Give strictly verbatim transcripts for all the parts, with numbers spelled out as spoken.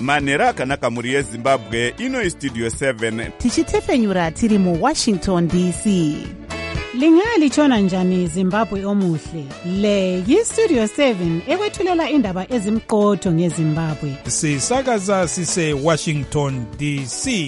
manhero akanaka mhuri yezimbabwe. Ino istudio seven tichitefenyura tiri muwashington D C. Lingalitshona njani Zimbabwe omuhle? Le yistudio seven ekwethulela indaba ezimqotho ngeZimbabwe. Sisakaza sise Washington D C.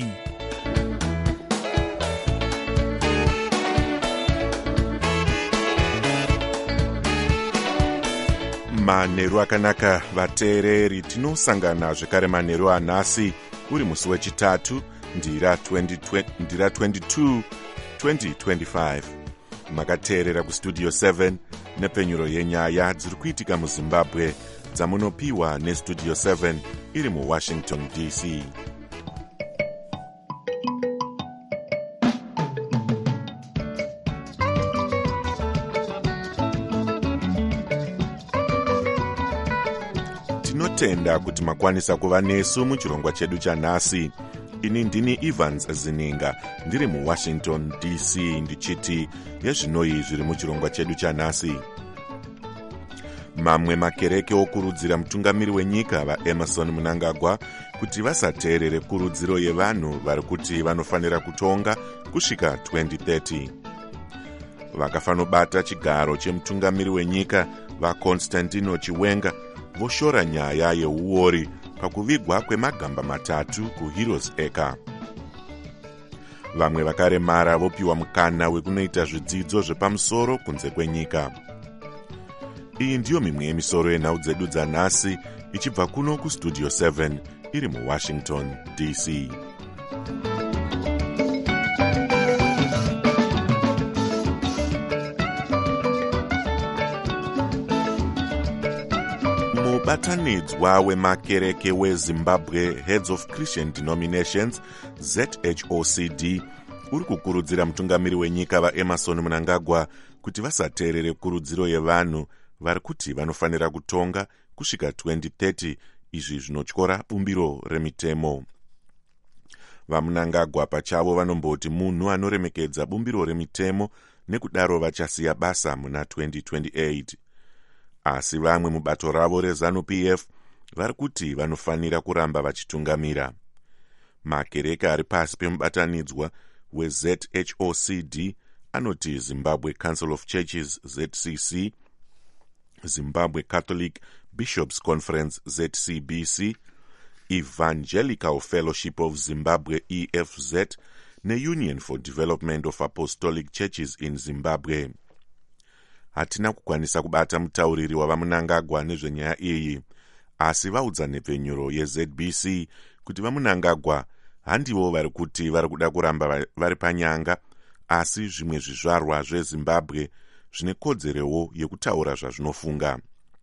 Manheru akanaka vateereri, tinosangana zvekare manheru anhasi uri musi wechitatu ndira twenty-two twenty twenty-five. Makateerera kustudio seven nepenyuro yenyaya dziri kuitika muZimbabwe dzamunopiwa nestudio seven iri muWashington D C. Tinotenda kuti makwanisa kuva nesu muchirongwa chedu chanhasi. Ini ndini Evans Zininga ndiri muWashington D C ndichiti yezvinoi zviri muchirongwa chedu chanhasi. Mamwe makereke okurudzira mutungamiri wenyika vaEmerson Mnangagwa kuti vasateerere kurudziro yevanhu vari kuti vanofanira kutonga kusvika twenty thirty. Vakafanobata chigaro chemutungamiri wenyika vaConstantino Chiwenga voshora nyaya yeuori pakuvigwa kwemagamba matatu kuHeroes Acre. Vamwe vakaremara vopiwa mukana wekunoita zvidzidzo zvepamusoro kunze kwenyika. Iyi ndiyo mimwe yemisoro yenhau dzedu dzanhasi ichibva kuno kustudio seven iri muWashington D C. Mubatanidzwa wemakereke weZimbabwe Heads of Christian Denominations Z H O C D uri kukurudzira mutungamiri wenyika vaEmerson Mnangagwa kuti vasateerere kurudziro yevanhu vari kuti vanofanira kutonga kusvika twenty thirty, izvi zvinotyora bumbiro remitemo. VaMnangagwa pachavo vanomboti munhu anoremekedza bumbiro remitemo nekudaro vachasiya basa muna twenty twenty-eight. Asi vamwe mubato ravo reZANU-P F vari kuti vanofanira kuramba vachitungamira. Makereke ari pasi pemubatanidzwa weZ H O C D anoti Zimbabwe Council of Churches Z C C, Zimbabwe Catholic Bishops Conference Z C B C, Evangelical Fellowship of Zimbabwe E F Z neUnion for Development of Apostolic Churches in Zimbabwe. Hatina kukwanisa kubata mutauriri wavaMnangagwa nezvenyaya iyi, asi vaudza nepfenyuro yeZ B C kuti vaMnangagwa handivo vari kuti vari kuda kuramba vari panyanga, asi zvimwe zvizvarwa zveZimbabwe zvine kodzerewo yekutaura zvazvinofunga.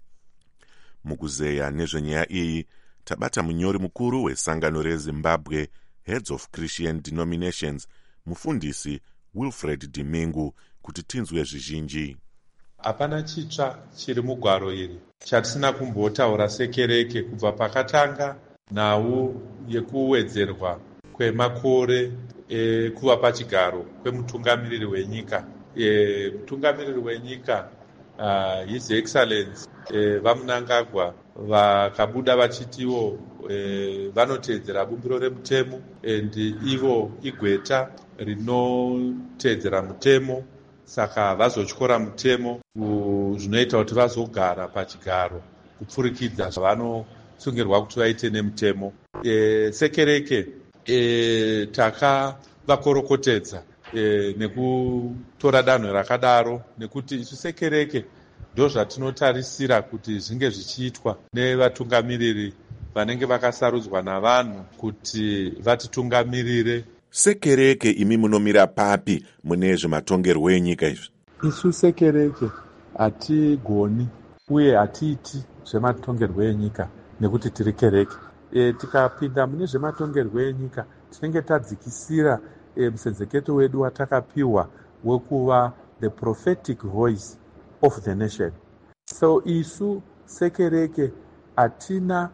Mukuzeya nezvenyaya iyi tabata munyori mukuru wesangano reZimbabwe Heads of Christian Denominations, mufundisi Wilfred Dimingu, kuti tinzwe zvizhinji. Hapana chitsva chiri mugwaro iri chatisina kumbotaura sekereke kubva pakatanga nhau yekuwedzerwa kwemakore e, kuva pachigaro kwemutungamiriri wenyika. E, mutungamiriri wenyika uh, His Excellency e, vaMnangagwa vakabuda vachitiwo e, vanotedzera bumbiro remutemo and ivo igweta rinotedzera mutemo, saka vazotyora mutemo zvinoita kuti vazogara pachigaro kupfurikidza zvavanosungirwa kuti vaite nemutemo. E, sekereke e, takavakorokotedza e, nekutora danho rakadaro nekuti isu sekereke ndo zvatinotarisira kuti zvinge zvichiitwa nevatungamiriri vanenge vakasarudzwa navanhu kuti vatitungamirire. Sekereke imi munomira papi mune zvematongerwo enyika izvi? Isu sekereke hatigoni uye hatiiti zvematongerwo enyika nekuti tiri kereke. E, tikapinda mune zvematongerwo enyika tinenge tadzikisira e, musenzeketo wedu watakapiwa wekuva the prophetic voice of the nation. So isu sekereke hatina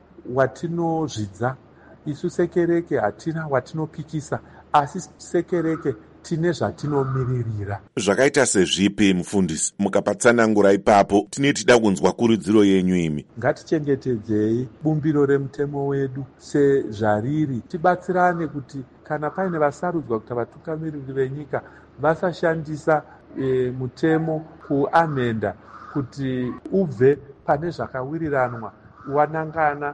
watinozvidza, isu sekereke hatina watinopikisa, asi sekereke tine zvatinomiririra. Zvakaita sezvipi mufundisi? Mukapatsanangura ipapo tine tida kunzwa kurudziro yenyu imi. Ngatichengetedzei bumbiro remutemo wedu sezvariri, tibatsirane kuti kana paine vasarudzwa kuti vatungamiriri venyika vasashandisa e, mutemo kuamenda kuti ubve pane zvakawiriranwa wanangana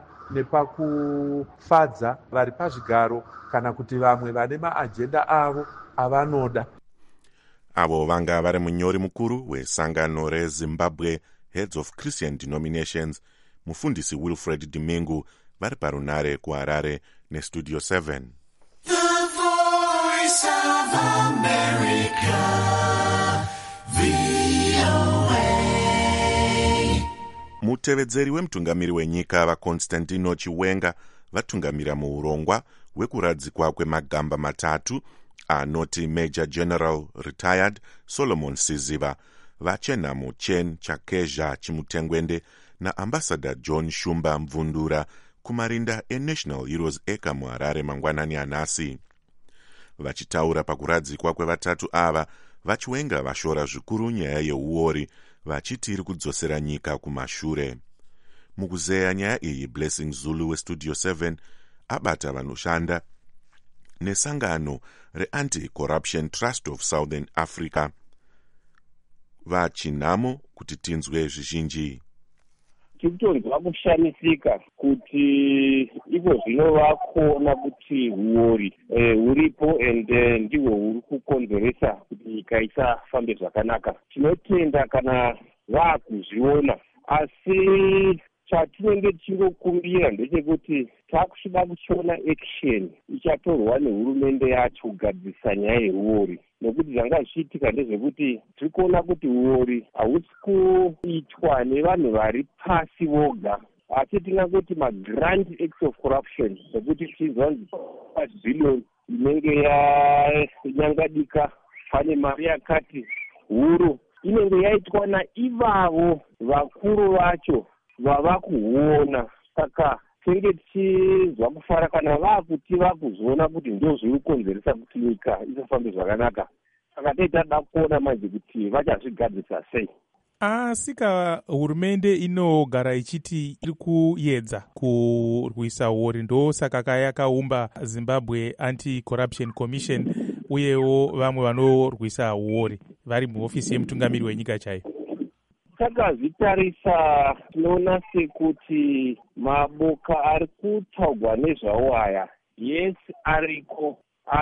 nepakufadza vari pazvigaro kana kuti vamwe vane maajenda avo avanoda. Avo vanga vari munyori mukuru wesangano reZimbabwe Heads of Christian Denominations, mufundisi Wilfred Dimingu, vari parunare kuHarare neStudio seven. The Voice of America, V O A. Mutevedzeri wemutungamiri wenyika vaConstantino Chiwenga vatungamira muurongwa hwekuradzikwa kwemagamba matatu anoti Major General Retired Solomon Siziva, vachenhamo Chen Chakezha Chimutengwende naAmbassador John Shumba Mvundura kumarinda eNational Heroes Acre muHarare mangwanani anhasi. Vachitaura pakuradzikwa kwevatatu ava, vaChiwenga vashora zvikuru nyaya yeuori, vachiti iri kudzosera nyika kumashure. Mukuzeya nyaya iyi, Blessing Zulu weStudio seven abata vanoshanda nesangano reAnti-Corruption Trust of Southern Africa. Vachinamo kuti tinzwe zvizhinji. Tiritonzwa kushamisika kuti ivo zvino vakuona kuti huori huripo ende ndihwo huri kukonzeresa kuti nyika isafambe zvakanaka. Tinotenda kana vaakuzviona, asi chatinenge tichingokumbira ndechekuti takuchida kuchiona action ichatorwa nehurumende yacho kugadzisa nyaya yehuori, nokuti zvanga zvichiitika ndezvekuti tiri kuona kuti huori hausi kuitwa nevanhu vari pasi voga, asi tingangoti magrand acts of corruption, nokuti tinzwa billion inenge yanyangadika, pane mari yakati huru inenge yaitwa naivavo vakuru vacho vava kuona. Saka tenge tichizwa kufara kana vakuti vakuzoona kuti ndio zviri kukonzeresa kuti nyika isafambe zvakanaka. Saka tinoda kuona manje kuti vachazvigadzisa sei. Asika hurumende inogara ichiti iri kuedza kurwisa huori, ndosaka kayakaumba Zimbabwe Anti-Corruption Commission uyewo vamwe vanorwisa huori vari muofisi yemutungamiri wenyika chaiyo. Takazvitarisa tinoona sekuti maboka ari kutaurwa nezvawo aya, yes ariko,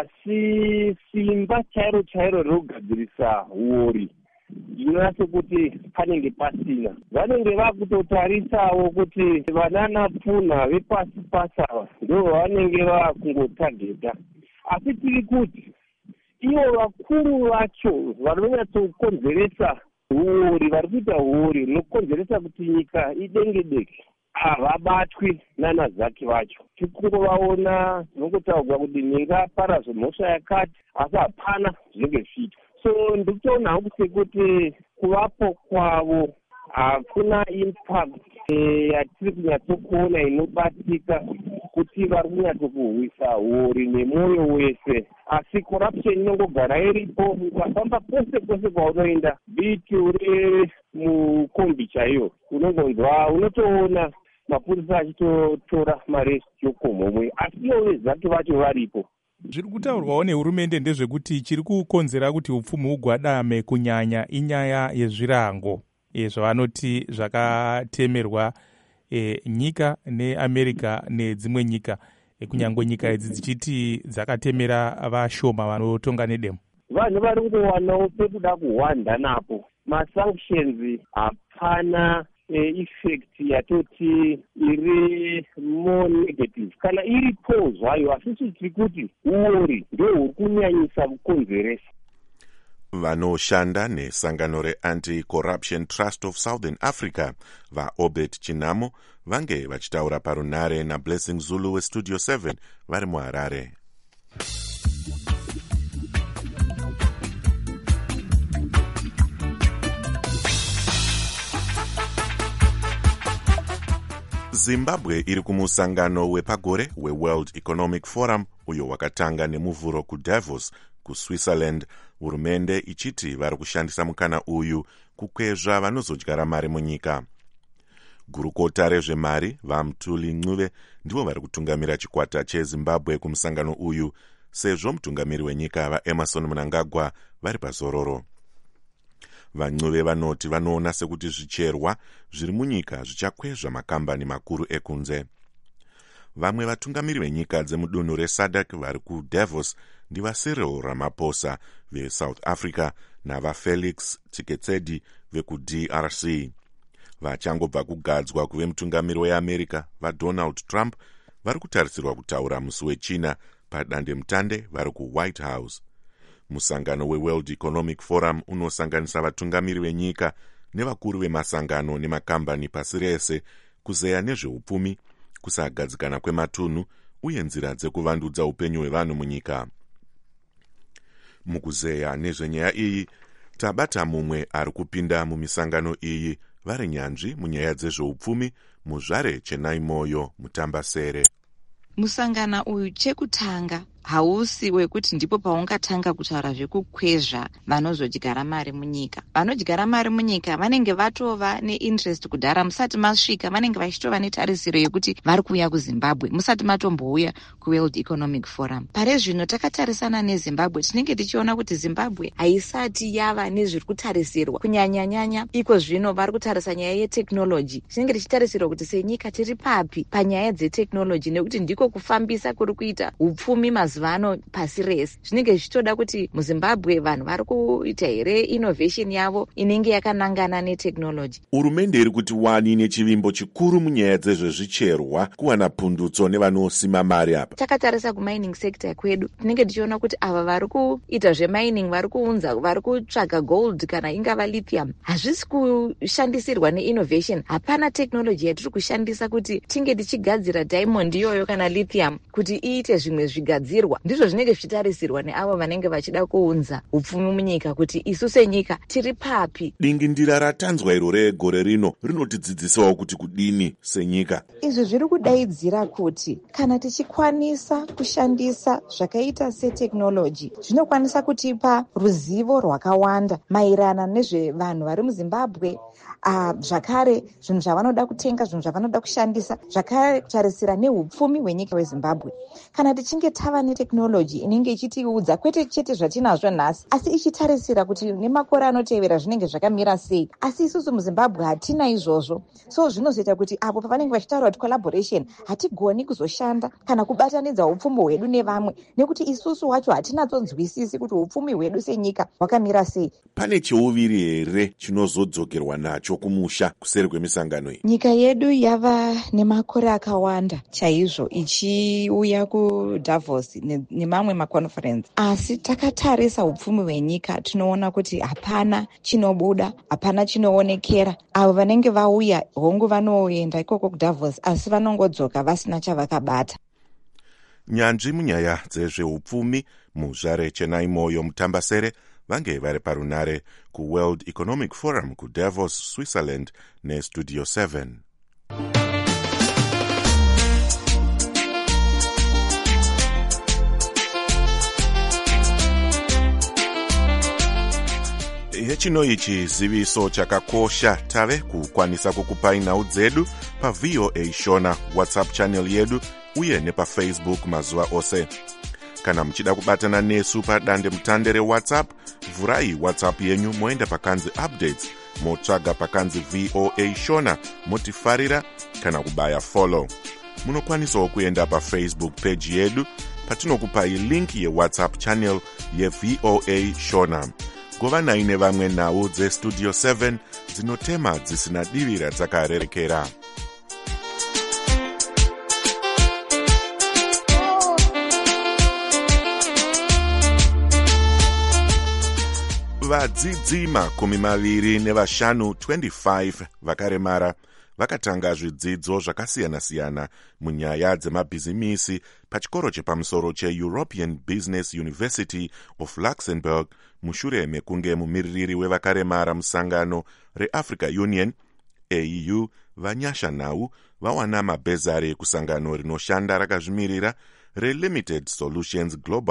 asi simba chairo chairo rokugadzirisa huori inoona sekuti panenge pasina. Vanenge vakutotarisawo kuti vanana pfunha vepasi pasi ava ndo vanenge vakungotageta, asi tiri kuti ivo vakuru vacho vanonyatsokonzeresa huori, vari kuita huori rinokonzeresa kuti nyika idenge deke, havabatwi nana zaki vacho. Tikungovaona nongotaurwa kuti ningaparazve mhosva yakati, asi hapana zvinenge zvichiitwa. So ndikutoona hangu sekuti kuvapo kwavo hakuna impact yatiri kunyatsokuona inobatika kuti vari kunyatsokurwisa huori nemwoyo wese, asi corruption inongogara iripo. Ukafamba pose pose kwaunoenda, biti uri mukombi chaiyo, unongonzwa unotoona mapurisa achitotora mari yokomhomwe, asi ivo zaki vacho varipo. Zviri kutaurwawo nehurumende ndezvekuti chiri kukonzera kuti upfumi hugwadame kunyanya inyaya yezvirango zvavanoti zvakatemerwa e, nyika neAmerica nedzimwe nyika, e, kunyangwe nyika idzi dzichiti dzakatemera vashoma vanotonga nedemo. Vanhu vari kungowanawo pekuda kuhwanda napo. Masanctions hapana e, effect yatoti iri more negative kana iripo zvayo, asi tiri kuti huori ndio huri kunyanyisa kukonzeresa. Vanoshanda nesangano reAnti-Corruption Trust of Southern Africa vaObet Chinamo vange vachitaura parunare naBlessing Zulu weStudio seven vari muHarare. Zimbabwe iri kumusangano wepagore weWorld Economic Forum uyo wakatanga nemuvhuro kuDavos kuswitzerland, hurumende ichiti vari kushandisa mukana uyu kukwezva vanozodyara mari munyika. Gurukota rezvemari vaMthuli Ncube ndivo vari kutungamira chikwata chezimbabwe kumusangano uyu, sezvo mutungamiri wenyika vaEmerson Mnangagwa vari pazororo. VaNcube vanoti vanoona sekuti zvicherwa zviri munyika zvichakwezva makambani makuru ekunze. Vamwe vatungamiri venyika dzemudunhu reSADC vari kuDavos ndivaCyril Ramaphosa veSouth Africa navaFelix Tshisekedi vekuD R C. Vachangobva kugadzwa kuve mutungamiri weAmerica vaDonald Trump vari kutarisirwa kutaura musi weChina padandemutande vari kuWhite House. Musangano weWorld Economic Forum unosanganisa vatungamiri venyika nevakuru vemasangano nemakambani pasi rese kuzeya nezveupfumi, kusagadzikana kwematunhu uye nzira dzekuvandudza upenyu hwevanhu munyika. Mukuzeya nezvenyaya iyi tabata mumwe ari kupinda mumisangano iyi vari nyanzvi munyaya dzezveupfumi muzvare Chenai Moyo Mutambasere. Musangana uyu chekutanga hausi wekuti ndipo paungatanga kutaura zvekukwezva vanozodyara mari munyika. Vanodyara mari munyika vanenge vatova neinterest kudhara musati masvika, vanenge vachitova netarisiro yekuti vari kuuya kuZimbabwe musati matombouya kuWorld Economic Forum. Pare zvino takatarisana neZimbabwe tinenge tichiona kuti Zimbabwe haisati yava nezviri kutarisirwa kunyanya-nyanya iko zvino vari kutarisa nyaya yeteknoloji. Tinenge tichitarisirwa kuti senyika tiri papi panyaya dzeteknoloji nekuti ndiko kufambisa kuri kuita upfumi mazuvano pasi rese. Zvinenge zvichitoda kuti muZimbabwe vanhu vari kuita here innovation yavo inenge yakanangana neteknoloji. Hurumende iri kuti wani nechivimbo chikuru munyaya dzezvezvicherwa kuwana pundutso nevanosima mari apa. Takatarisa kumining sector kwedu tinenge tichiona kuti ava vari kuita zvemining, vari kuunza, vari kutsvaga gold kana ingava lithium, hazvisi kushandisirwa neinnovation. Hapana teknoloji yatiri kushandisa kuti tinge tichigadzira diamond iyoyo kana lithium kuti iite zvimwe zvigadzirwa. Ndizvo zvinenge zvichitarisirwa neavo vanenge vachida kuunza upfumi munyika kuti isu senyika tiri papi. Dingindira ratanzwa iro regore rino rinotidzidzisawo kuti kudini senyika. Izvi zviri kudaidzira kuti kana tichikwanisa kushandisa zvakaita seteknoloji zvinokwanisa kutipa ruzivo rwakawanda maererano nezvevanhu vari muZimbabwe, uh, zvakare zvinhu zvavanoda kutenga, zvinhu zvavanoda kushandisa, zvakare kutarisira neupfumi hwenyika weZimbabwe. Kana tichinge tava neteknoloji inenge ichitiudza kwete chete zvatinazvo nhasi, asi ichitarisira kuti nemakore anotevera zvinenge zvakamira sei, asi isusu muZimbabwe hatina izvozvo. So zvinozoita kuti apo pavanenge vachitaura kuti collaboration hatigoni kuzoshanda kana kubatanidza upfumi hwedu nevamwe nekuti isusu wacho hatinatonzwisisi kuti upfumi hwedu senyika hwakamira sei. Pane cheuviri here chinozodzokerwa nacho kumusha kuseri kwemisangano iyi? Nyika yedu yava nemakore akawanda chaizvo ichiuya kuDavos nemamwe maconference, asi takatarisa upfumi hwenyika tinoona kuti hapana chinobuda, hapana chinoonekera. Avo vanenge vauya hongu vanoenda ikoko kuDavos asi vanongodzoka vasina chavakabata. Nyanzvi munyaya dzezveupfumi muzvare Chenai Moyo Mutambasere vange vari parunare kuWorld Economic Forum kuDavos, Switzerland neStudio seven. Hechino ichi ziviso chakakosha tave kukwanisa kukupai nhau dzedu pa V O A Shona WhatsApp channel yedu uye nepaFacebook mazuva ose. Kana muchida kubatana nesu padande mutande reWhatsApp, vurai WhatsApp yenyu moenda pakanzi updates, motsvaga pakanzi V O A Shona, motifarira kana kubaya follow. Munokwanisawo kuenda paFacebook page yedu patinokupai link yeWhatsApp channel ye V O A Shona. Govanai nevamwe nhau dzeStudio seven dzinotema dzisina divi radzakarerekera. Vadzidzi makumi maviri nevashanu twenty-five vakaremara vakatanga zvidzidzo zvakasiyana-siyana munyaya dzemabhizimisi pachikoro chepamusoro cheEuropean Business University of Luxembourg mushure mekunge mumiririri wevakaremara musangano reAfrica Union A E U vanyasha nhau vawana mabhezari ekusangano rinoshanda rakazvimirira reLimited Solutions Global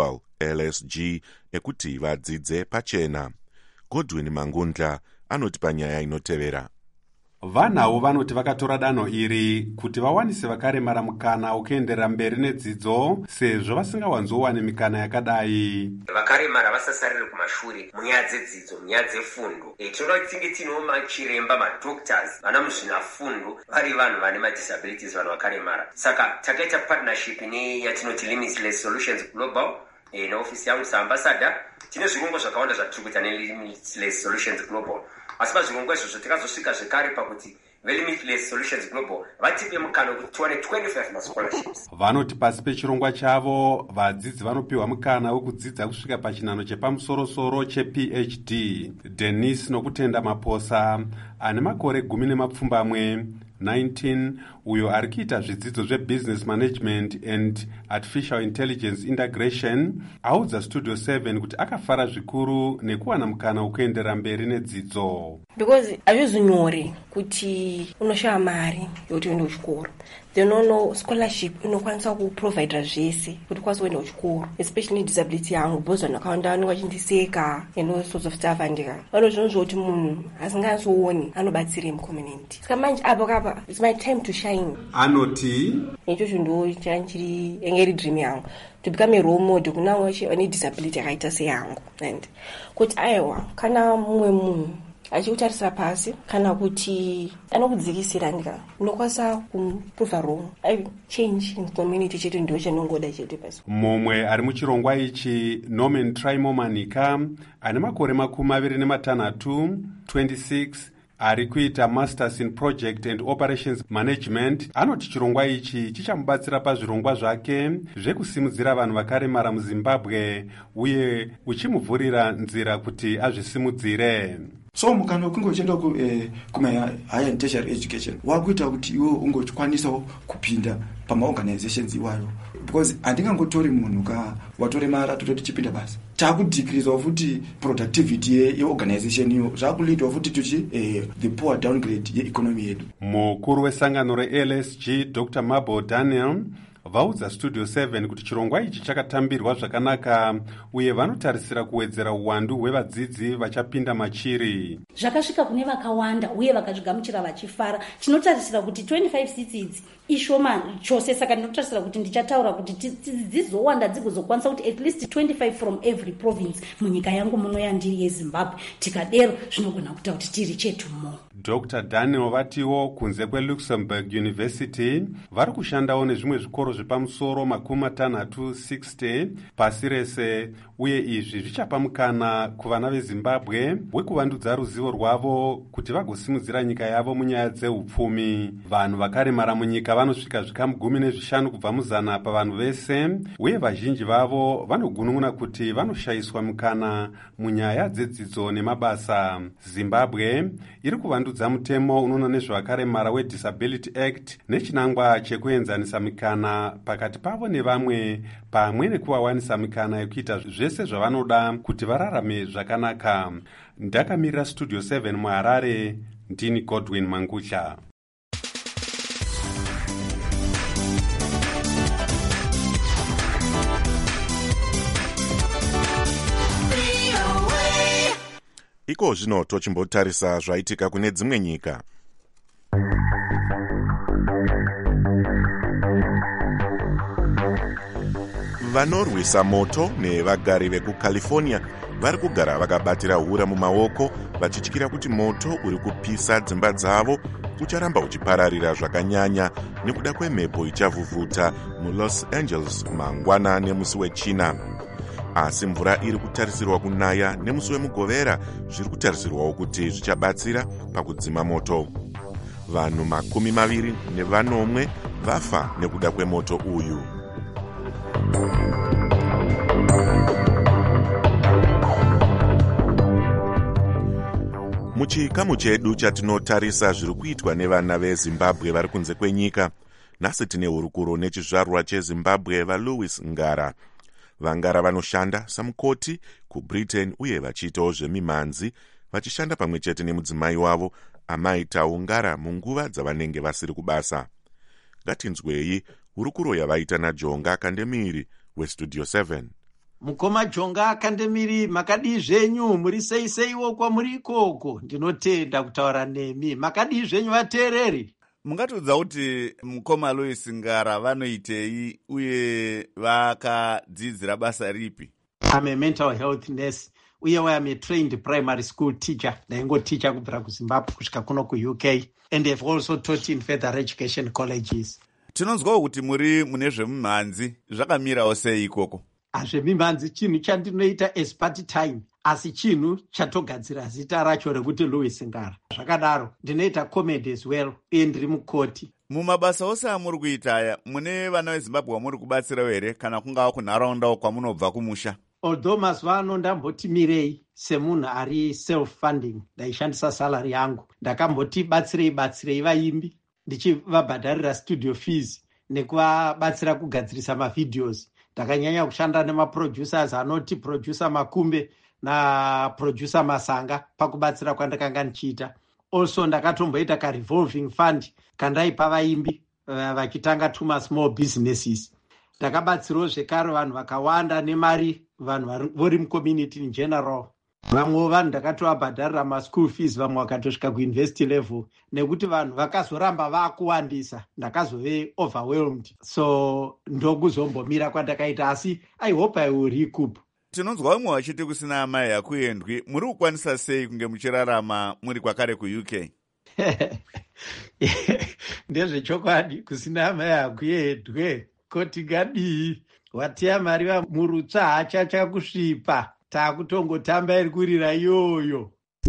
L S G ekuti vadzidze pachena. Godwin Mangundla anoti panyaya inotevera. Vanhavo vanoti vakatora danho iri kuti vawanise vakaremara mukana ukuenderera mberi nedzidzo sezvo vasingawanzowani mikana yakadai. Vakaremara vasasarire kumashure munyaya dzedzidzo, munyaya dzefundo. E, tinoda kuti tinge tinewo machiremba, madoctors, vana muzvinafundo vari vanhu vane madisabilities, vanhu vakaremara. Saka takaita partnership neyatinoti Limitless Solutions Global e, neofisi yangu saambassador. Tine zvirongwa zvakawanda zvatiri kuita neLimitless Solutions Global. Asi pazvirongwa izvozvo tikazosvika zvekare pakuti veLimitless Solutions Global vatipe mukana wekuti tiwane twenty-five mascholarships. Vanoti pasi pechirongwa chavo vadzidzi vanopiwa mukana wekudzidza kusvika pachinhano chepamusoro-soro chePhD. Dennis Nokutenda Maposa ane makore gumi nemapfumbamwe nineteen uyo ari kuita zvidzidzo zvebusiness management and artificial intelligence integration audza Studio seven kuti akafara zvikuru nekuwana mukana wekuenderera mberi nedzidzo. Because hazvizi nyore kuti unoshaya mari yokuti uende kuchikoro. Then uno scholarship inokwanisa kuprovide zvese kuti ukwanise kuenda kuchikoro, especially disability yangu because vanhu vakawanda vanenge vachindiseka and all sorts of stuff andika. Vano zvinhu zvekuti munhu asingazooni anobatsire mucommunity. Saka manje apo kapa it's my time to shine. Anoti ichocho ndo chanchiri engeri dream yangu to become a role model kuna weshe vane disability yakaita seyangu. And kuti aiwa kana mumwe munhu achikutarisira pasi kana kuti anokudzikisira ndika unokwanisa kumprova wrong I change in community chetu ndio chanongoda chetu pasi. Mumwe ari muchirongwa ichi Norman Traimo Manika ane makore makumi maviri nematanhatu twenty-six ari kuita masters in project and operations management. Anoti chirongwa ichi chichamubatsira pazvirongwa zvake zvekusimudzira vanhu vakaremara muZimbabwe uye uchimuvhurira nzira kuti azvisimudzire. So mukana ukungo uchienda ku eh, kuma higher and tertiary education wakuita kuti iwe ungokwanisawo kupinda pamaorganizations iwayo, because handingangotori munhu ka watore mara tototi chipinda basi takudecreasewa futi productivity yeorganization iyo zvakuleadwa futi tuchi eh, the poor downgrade yeeconomy yedu. Mukuru wesangano reL S G Doctor Mabo Daniel vaudza Studio seven kuti chirongwa ichi chakatambirwa zvakanaka uye vanotarisira kuwedzera uwandu hwevadzidzi vachapinda machiri. Zvakasvika kune vakawanda uye vakazvigamuchira vachifara. Tinotarisira kuti twenty-five seats idzi ishoma chose, saka ndinotarisira kuti ndichataura kuti dzizowanda dzigozokwanisa kuti at least twenty-five from every province munyika yangu muno yandiri yeZimbabwe. Tikadero zvinogona kuita kuti tiri chetu mo. Doctor Daniel vatiwo kunze kweLuxembourg University vari kushandawo nezvimwe zvikoro zvepamusoro makumi matanhatu sixty pasi rese, uye izvi zvichapa mukana kuvana veZimbabwe wekuvandudza ruzivo rwavo kuti vagosimudzira nyika yavo munyaya dzeupfumi. Vanhu vakaremara munyika vanosvika zvikamu gumi nezvishanu kubva muzana pavanhu vese, uye vazhinji vavo vanogunun'una kuti vanoshayiswa mukana munyaya dzedzidzo nemabasa. Zimbabwe iri kuvandudza mutemo unoona nezvevakaremara weDisability Act nechinangwa chekuenzanisa mikana pakati pavo nevamwe, pamwe nekuvawanisa mikana yekuita zvese zvavanoda kuti vararame zvakanaka. Ndakamirira Studio seven muHarare, ndini Godwin Mangutla. Iko zvino tochimbotarisa zvaitika kune dzimwe nyika. Vanorwisa moto nevagari vekuCalifornia vari kugara vakabatira hura mumaoko vachityira kuti moto uri kupisa dzimba dzavo ucharamba uchipararira zvakanyanya nekuda kwemhepo ichavhuvhuta muLos Angeles mangwana nemusi weChina. Asi mvura iri kutarisirwa kunaya nemusi wemugovera zviri kutarisirwawo kuti zvichabatsira pakudzima moto. Vanhu makumi maviri nevanomwe vafa nekuda kwemoto uyu. Muchikamu chedu chatinotarisa zviri kuitwa nevana veZimbabwe vari kunze kwenyika, nhasi tine hurukuro nechizvarwa cheZimbabwe vaLouis Ngara. Vangara vanoshanda samukoti kuBritain uye vachiitawo zvemimhanzi, vachishanda pamwe chete nemudzimai wavo amaitawo Ngara munguva dzavanenge vasiri kubasa. Ngatinzwei hurukuro yavaita naJonga Kandemiri weStudio seven. Mukoma Jonga Kandemiri, makadi zvenyu muri sei seiwo kwamuri ikoko. Ndinotenda kutaura nemi. Makadi zvenyu vateereri. Mungatiudza kuti mukoma Louis Ngara vanoitei uye vakadzidzira basa ripi? I'm a mental health nurse. Uye I'm a trained primary school teacher. Ndaingoticha kubvira kuZimbabwe kusvika kuno kuU K. And I've also taught in further education colleges. Tinonzwawo kuti muri mune zvemimhanzi, zvakamirawo sei ikoko? Zvemimhanzi chinhu chandinoita as part time, asi chinhu chatogadzira zita racho rekuti Louis Ngara. Zvakadaro ndinoita comedy as well uye ndiri mukoti. Mumabasa ose amuri kuita aya, mune vana veZimbabwe vamuri kubatsira here kana kungava kunharaunda kwamunobva kumusha? Although mazuva ano ndamboti mirei semunhu ari self funding, ndaishandisa salary yangu, ndakamboti batsirei batsirei vaimbi ndichivabhadharira studio fees nekuvabatsira kugadzirisa mavideos. Ndakanyanya kushanda nemaproducers anoti producer Makumbe naproducer Masanga pakubatsira kwandakanga ndichiita. Also ndakatomboita ka revolving fund kandaipa vaimbi vachitanga tuma small businesses. Ndakabatsirawo zvekare vanhu vakawanda nemari, vanhu vari mucommunity in general. Vamwe vanhu ndakatovabhadharira maschool fees, vamwe vakatosvika kuuniversity level, nekuti vanhu vakazoramba vakuwandisa, ndakazove overwhelmed. So ndokuzombomira kwandakaita, asi I hope I will recoup. Tinonzwa vamwe vachiti kusina amai hakuendwi. Muri kukwanisa sei kunge muchirarama muri kwakare kuU K? Ndezvechokwadi, kusina amai hakuendwe. Koti gadii, watia mari murutsva hachacha kusvipa. Takutongotamba iri kurira iyoyo.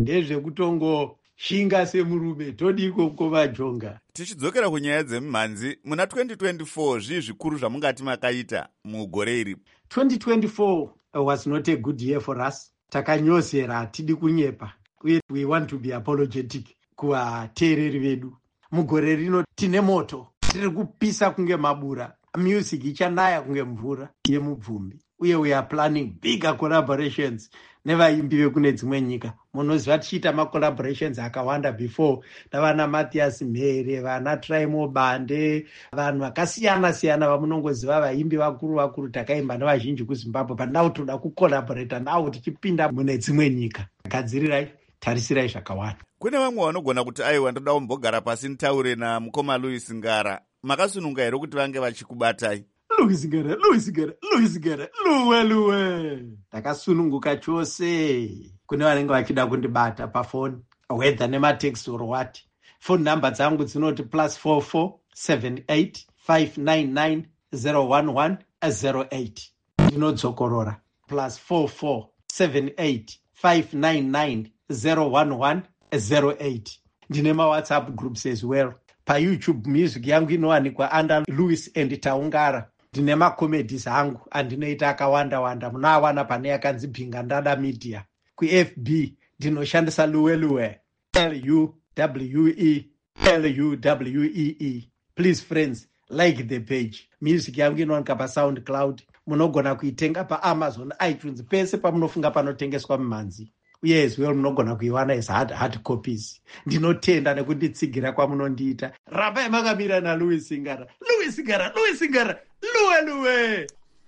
Ndezvekutongoshinga semurume. Todiko Mukoma Jonga. Tichidzokera kunyaya dzemimhanzi, muna twenty twenty-four zvii zvikuru zvamungati makaita mugore iri? twenty twenty-four was not a good year for us. Takanyozera, hatidi kunyepa. We, we want to be apologetic kuvateereri vedu. Mugore rino tine moto, tiri kupisa kunge mabura. Music ichanaya kunge mvura yemubvumbi. Uye we are planning bigger collaborations nevaimbi vekune dzimwe nyika. Munoziva tichiita macollaborations akawanda before navana Matthias Mhere, vana Traimo Bande, vanhu vakasiyana siyana vamunongoziva vaimbi vakuru vakuru takaimba nevazhinji kuZimbabwe, but now toda kucollaborata navo tichipinda mune dzimwe nyika. Gadzirirai, tarisirai zvakawanda. Kune vamwe vanogona kuti aiwa ndoda kumbogara pasi nitaure namukoma Louis Ngara. Makasununga here kuti vange vachikubatai? Louis Ngara, Louis Ngara, Louis Ngara, luwe luwe. Ndakasununguka chose. Kune vanenge vachida kundibata pafoni, whether nematext or what. Phone number dzangu dzinoti plus four four seven eight five nine nine zero one one zero eight. Ndinodzokorora plus four four seven eight five nine nine zero one one zero eight. Ndine ma WhatsApp groups as well. Pa YouTube music yangu inowanikwa under Louis and Taungara. Ndine macomedies angu andinoita akawanda wanda. Munawana pane yakanzi Bhinga Ndada Media. Ku F B ndinoshandisa luwe luwe. L U W E L U W E E. Please friends, like the page. Music yangu inowanika pa SoundCloud. Munogona kuitenga pa Amazon, iTunes, pese pamunofunga panotengeswa mimhanzi. Uye as well munogona kuiwana as hard, hard copies. Ndinotenda nekunditsigira kwamunondiita. Rambai makamira naLouis Ngara. Louis Ngara, Louis Ngara, luwe luwe.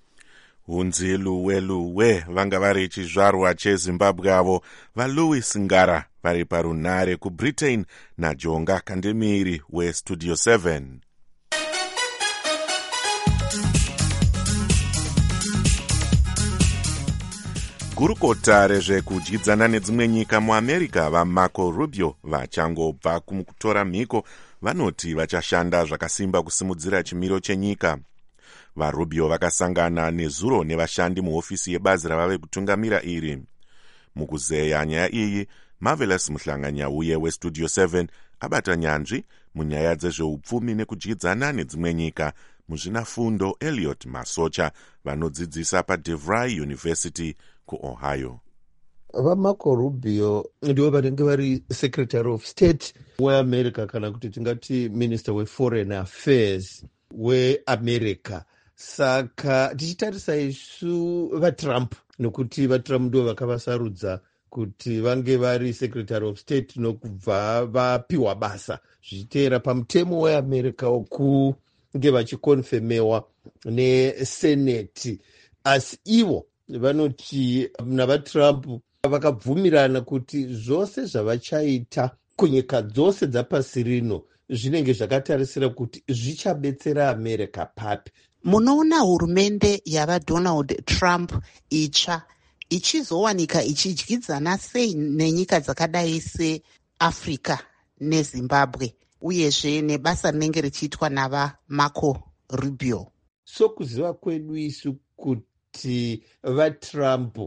Hunzi luwe luwe vanga vari chizvarwa cheZimbabwe avo vaLouis Ngara vari parunhare kuBritain naJonga Kandemiri weStudio seven. Gurukota rezvekudyidzana nedzimwe nyika muAmerica vaMarco Rubio vachangobva kutora mhiko vanoti vachashanda zvakasimba kusimudzira chimiro chenyika. VaRubio vakasangana nezuro nevashandi muhofisi yebazi ravave kutungamira iri. Mukuzeya nyaya iyi, Marvelous Muhlanganyauye weStudio seven abata nyanzvi munyaya dzezveupfumi nekudyidzana nedzimwe nyika muzvinafundo Elliot Masocha vanodzidzisa paDeVry University kuOhio. VaMarco Rubio ndivo vanenge vari Secretary of State weAmerica, kana kuti tingati Minister weForeign Affairs weAmerica. Saka tichitarisa isu vaTrump, nokuti vaTrump ndivo vakavasarudza kuti vange vari Secretary of State nokubva vapiwa basa zvichiteera pamutemo weAmerica wokunge vachikonfemewa neSenate. Asi ivo vanoti navatrump vakabvumirana kuti zvose zvavachaita kunyika dzose dzapasi rino zvinenge zvakatarisira kuti zvichabetsera america papi. Munoona hurumende yavadonald trump itsva ichizowanika ichidyidzana sei nenyika dzakadai seafrica nezimbabwe uyezve nebasa rinenge richiitwa navamarco rubio? Sokuziva kwedu isu kuti vatrump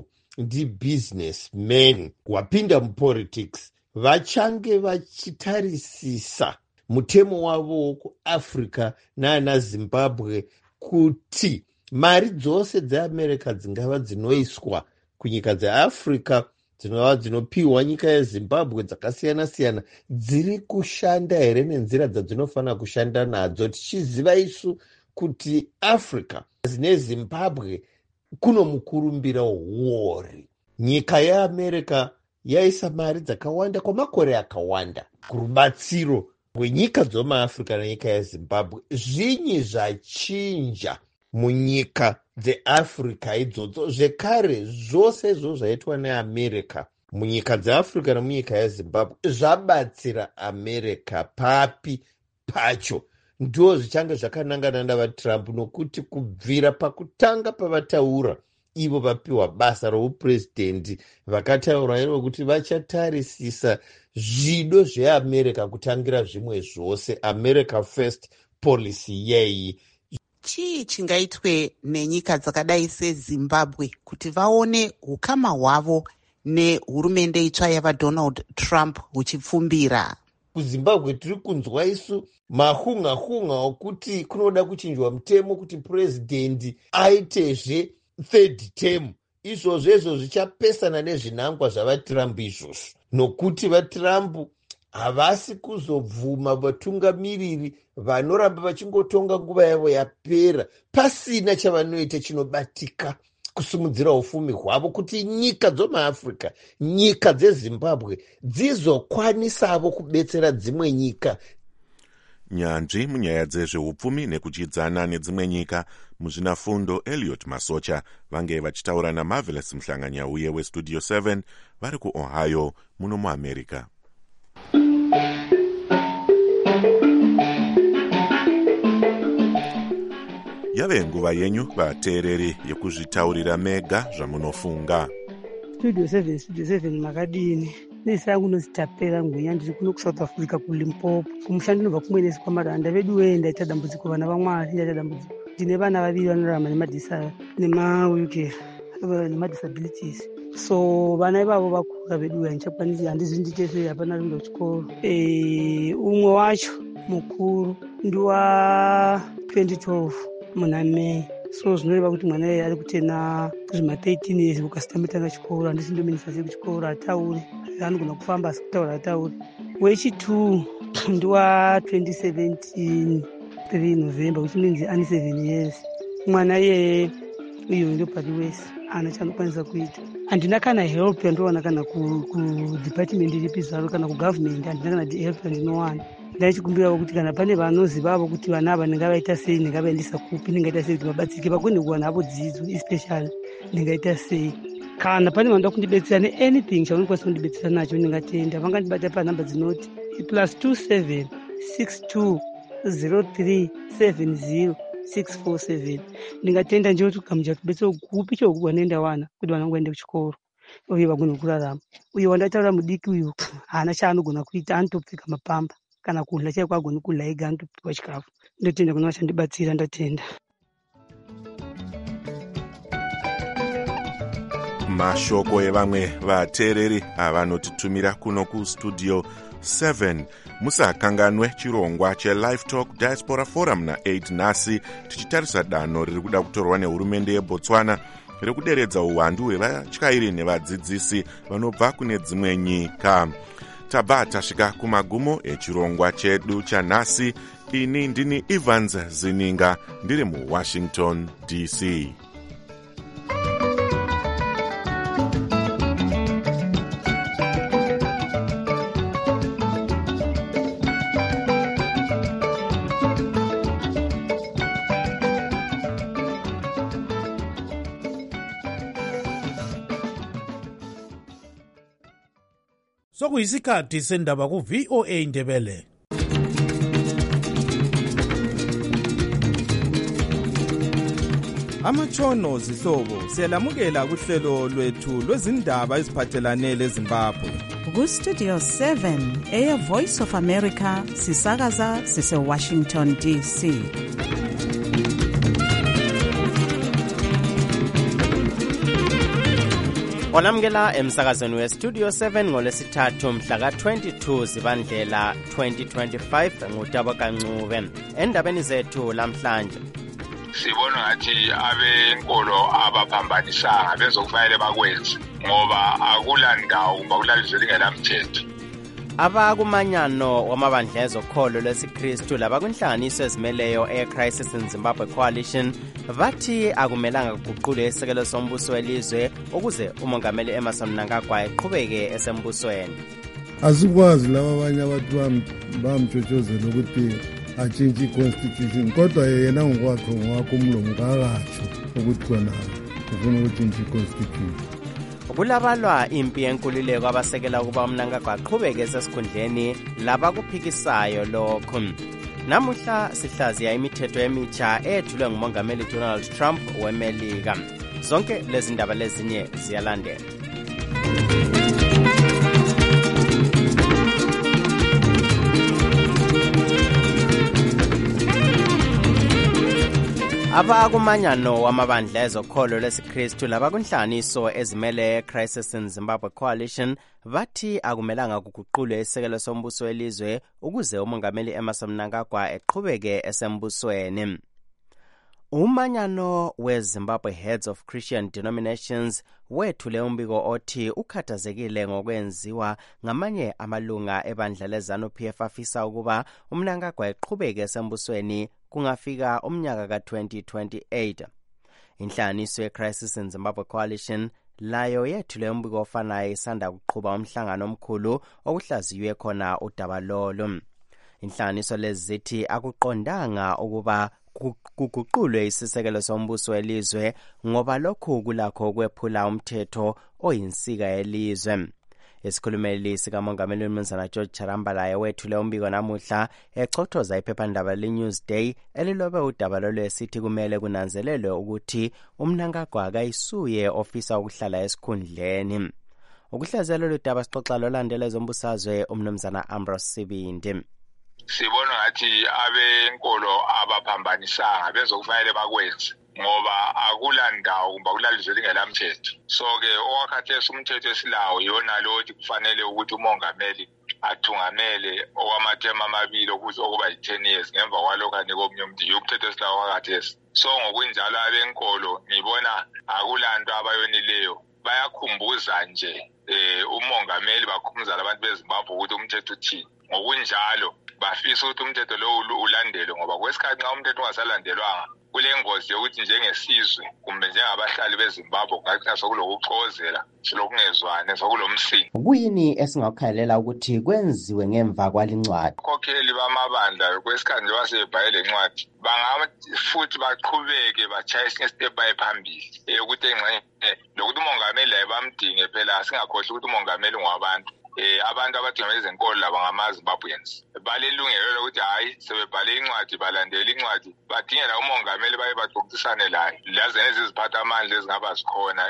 ndibusinessmen wapinda mupolitics, vachange vachitarisisa mutemo wavo wekuafrica naana zimbabwe kuti mari dzose dzeamerica dzingava dzinoiswa kunyika dzeafrica dzinova dzinopiwa nyika yezimbabwe dzakasiyana-siyana dziri kushanda here nenzira dzadzinofanira kushanda nadzo, tichiziva isu kuti africa nezimbabwe kuno mukurumbira huori. Nyika yeamerica yaisa mari dzakawanda kwamakore akawanda kurubatsiro rwenyika dzomaafrica nenyika yezimbabwe. Zvinyi zvachinja munyika dzeafrica idzodzo? Zvekare zvose izvo zvaitwa neamerica munyika dzeafrica nemunyika yezimbabwe zvabatsira america papi pacho? Ndo zvichange zvakanangana navatrump, nokuti kubvira pakutanga pavataura ivo vapiwa basa roupurezidendi vakataura ivo kuti vachatarisisa zvido zveamerica kutangira zvimwe zvose, america first policy yeyi. Chii chingaitwe nenyika dzakadai sezimbabwe kuti vaone ukama hwavo nehurumende itsva yavadonald trump huchipfumbira? KuZimbabwe tiri kunzwa isu mahunga-hunga okuti kunoda kuchinjwa mutemo kuti purezidendi aitezve third term. Izvozvo izvo zvichapesana nezvinangwa zvavatrump izvozvo, nokuti vatrump havasi kuzobvuma vatungamiriri vanoramba vachingotonga nguva yavo yapera pasina chavanoita chinobatika kusimudzira ufumi hwavo kuti nyika dzomaafrica, nyika dzezimbabwe dzizokwanisavo kubetsera dzimwe nyika. Nyanzvi munyaya dzezveupfumi nekuchidzana nedzimwe nyika muzvinafundo Elliot Masocha vange vachitaura naMarvelous Mhlanganyauye weStudio seven vari kuOhio muno muAmerica. Yave nguva yenyu vateereri yekuzvitaurira mega zvamunofunga. Studio seven, Studio seven makadini. Nesi yangu nozitapera ngwenya ndiri kuno kuSouth Africa kuLimpopo. Kumushando ndobva kumwenesi kwamaranda vedu wee ndaita dambudziko vana vaMwari ndaita dambudziko. Ndine vana vaviri vanorarama nemadisa nemawheelchair nemadisabilities. So vana ivavo vakura vedu wee handichakwanisi handizi nditese hapana kuenda kuchikoro. Eh umwe wacho mukuru ndiwa twenty twelve muna Mei. So zvinoreva kuti mwana iye ari kutena zvima thirteen years ukasitamita chikoro, handisi ndominisa sei kuchikoro atauri anogona kufamba asi kutaura atauri. Wechitu ndiwa twenty seventeen three November which means ani seven years. Mwana iye uyo ndio pari wese ana chanokwanisa kuita. Handina kana help yandowana kana ku, ku department ripi zvaro kana ku government, handina kana help yandinowana. Ndaichikumbirawo kuti kana pane vanozivavo kuti vana ava ndingavaita sei, ndingavaendesa kupi, ndingaita sei kuti vabatsirike vakone kuwana havo dzidzo especially ndingaita sei. Kana pane vanoda kundibetsera neanything chavanokwanisa kundibetsera nacho ndingatenda. Vangandibata panhamba dzinoti plus two seven six two zero three seven zero six four seven. Ndingatenda nje kuti kugamuchira kubetsera kupi chokuti wanoenda wana kuti vana vaende kuchikoro uye vagone kurarama. Uye wandataura mudiki uyu haana chaanogona kuita, anotopfeka mapamba kana kudla chaiko agoni kudla ega anotopiwa chikafu. Ndotenda kuna vachandibatsira, ndatenda. Mashoko evamwe vateereri avanotitumira kuno kuStudio seven. Musakanganwe chirongwa cheLive Talk Diaspora Forum na8 nhasi tichitarisa danho riri kuda kutorwa nehurumende yeBotswana rekuderedza uwandu hwevatyairi nevadzidzisi vanobva kune dzimwe nyika. Tabva tasvika kumagumo echirongwa chedu chanhasi. Ini ndini Evans Zininga ndiri muWashington D C. sokuyisikhathi sendaba ku-V O A Ndebele. Amatshono zihlobo siyalamukela kuhlelo lwethu lwezindaba eziphathelane leZimbabwe. Ku-Studio seven eya Voice of America sisakaza sise Washington D C. Onamukela emsakazweni we-Studio seven ngolesithathu mhla ka-twenty-two Zibandlela twenty twenty-five ngutabo kancube. Endabeni zethu lamhlanje sibona ngathi abenkolo abaphambanisanga bezokufanele bakwenze ngoba akulandawo kumbe akulalizwe lingelamthetho. Abakumanyano wamabandla ezokholo lwesikristu labakunhlanganiso ezimeleyo e-Crisis in Zimbabwe Coalition bathi akumelanga kuguqulwe isekelo sombuso welizwe ukuze umongameli Emmerson Mnangagwa eqhubeke esembusweni. Asikwazi laba abanye abantu bamtshotshozela ukuthi atshintshe i-constitution kodwa yena ngokwakhe ngokwakho umlomo kakatsho ukuthi khona ufuna ukutshintsha i-constitution. Kulabalwa impi yenkululeko abasekela ukuba uMnangagwa aqhubeke esesikhundleni labakuphikisayo lokho. Namuhla sihlaziya imithetho emitsha ethulwe ngumongameli Donald Trump weMelika. Zonke lezi ndaba lezinye ziyalandela. Abakumanyano wamabandla ezokholo lwesikristu labakunhlanganiso ezimele Crisis in Zimbabwe Coalition bathi akumelanga kuguqulwe isekelo sombuso welizwe ukuze umongameli Emmerson Mnangagwa eqhubeke esembusweni. Umanyano we-Zimbabwe Heads of Christian Denominations wethule umbiko othi ukhathazekile ngokwenziwa ngamanye amalunga ebandla leZANU-P F afisa ukuba uMnangagwa eqhubeke esembusweni kungafika umnyaka ka-twenty twenty-eight. Inhlanganiso ye-Crisis in Zimbabwe Coalition layo yethule umbiko ofanayo isanda kuqhuba umhlangano omkhulu okuhlaziywe khona udaba lolo. Inhlanganiso lezi zithi akuqondanga ukuba kuguqulwe isisekelo sombuso welizwe ngoba lokhu kulakho ukwephula umthetho oyinsika yelizwe. Isikhulumeli sikamongameli uMnumzana George Charambalayo wethule umbiko namuhla echothoza iphephandaba leNewsday elilobe udaba lolo esithi kumele kunanzelelwe ukuthi uMnangagwa akayisuye ofisa ukuhlala esikhundleni. Ukuhlazela lolu daba sixoxa lolandela ezombusazwe uMnumzana Ambrose Sibindi. Sibona ngathi abenkolo abaphambanisanga bezokufanele bakwenze ngoba akulandawo kumbe akulalizwe lingelamthetho. So ke owakhathesi umthetho esilawo yona lo othi kufanele ukuthi umongameli athungamele okwamathema amabili ukuthi okuba yi-ten years ngemva kwalokho anika omunye umuntu umthetho esilawo wakhathesi. So ngokunjalo abenkolo ngibona akulanto abayonileyo bayakhumbuza nje eh umongameli bakhumbuza labantu beZimbabwe ukuthi umthetho uthini. Ngokunjalo bafisa ukuthi umthetho lo ulandelwe ngoba kwesikhathi nxa umthetho ungasalandelwanga kulengozi yokuthi njengesizwe kumbe njengabahlali beZimbabwe kungagcina sokulokuxokozela silokungezwane sokulomsindo. Kuyini esingakukhalela ukuthi kwenziwe ngemva kwalincwadi? Abakhokheli bamabandla kwesikhathi nje basebhayile lencwadi bangaba futhi baqhubeke bachaye isinye step baye phambili ukuthi engxenye lokuthi umongameli laye bamdinge phela singakhohlwa ukuthi umongameli ngwabantu. Eh abantu abadinga izenkolo laba ngamaZimbabweans balelungelo lokuthi hayi sebebhale incwadi balandela incwadi badingela umongameli baye baxoxisane laye laze neziziphatha amandla ezingaba zikhona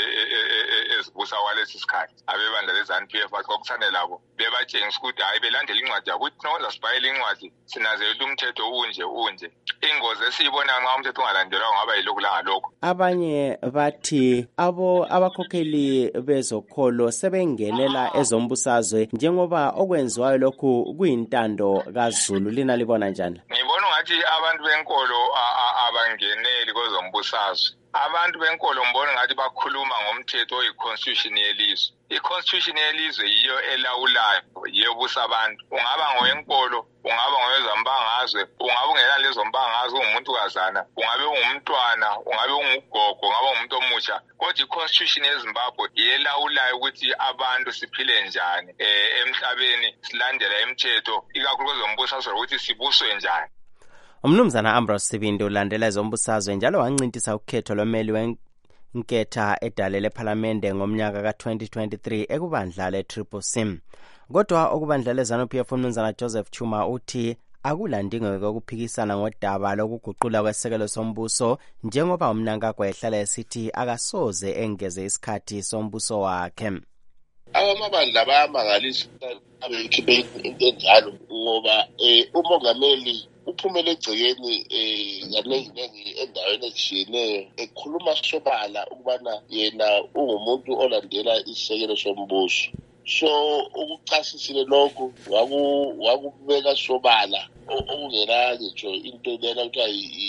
ezibusa kwalesi sikhathi abebandla leZANU-P F baxoxisane labo bebatshengisa ukuthi hayi belandela incwadi yabo ukuthi noza sibhayile incwadi sinazela umthetho unje unje. Ingozi esiyibona nxa umthetho ungalandelwa ngaba yilokhu langalokho. Abanye bathi abo abakhokheli bezokholo sebengenela ezombusazwe njengoba okwenziwayo lokhu kuyintando kaZulu. Lina libona njani? Ngibona ngathi abantu benkolo abangeneli kwezombusazwe. Abantu benkolo mbona ngathi bakhuluma ngomthetho oyi-constitution yelizwe. I-constitution yelizwe yiyo elawulayo yebusa abantu. Ungaba ngowenkolo, ungaba ngowezambangazwe, ungaba ungena lezo mbangazwe ungumuntu kazana, ungabe ungumntwana, ungabe ungugogo, ungaba ngumuntu omutsha. Kodwa i-constitution yeZimbabwe yelawulayo ukuthi abantu siphile njani eh emhlabeni silandela imithetho ikakhulu kwezombusazwe ukuthi sibuswe njani. Umnumzana Ambrose Sibindi ulandela ezombusazwe njalo wancintisa ukhetho lomeli nketha edale lephalamende ngomnyaka ka twenty twenty-three ekubandla le-Triple C. Kodwa okubandla le-ZANU-P F uMnumzana Joseph Chuma uthi akulandingeko kokuphikisana ngodaba lokuguqula kwesekelo sombuso njengoba uMnangagwa ehlala esithi akasoze engeze isikhathi sombuso wakhe. Abamabandla bayamangalisa abekhiphe into enjalo ngoba umongameli uphumele egcekeni kaningi endaweni ezishiyeneyo ekhuluma sobala ukubana yena ungumuntu olandela isisekelo sombuso. So ukuchasisile lokho wakubeka sobala okungena ngisho into lena kuthiwa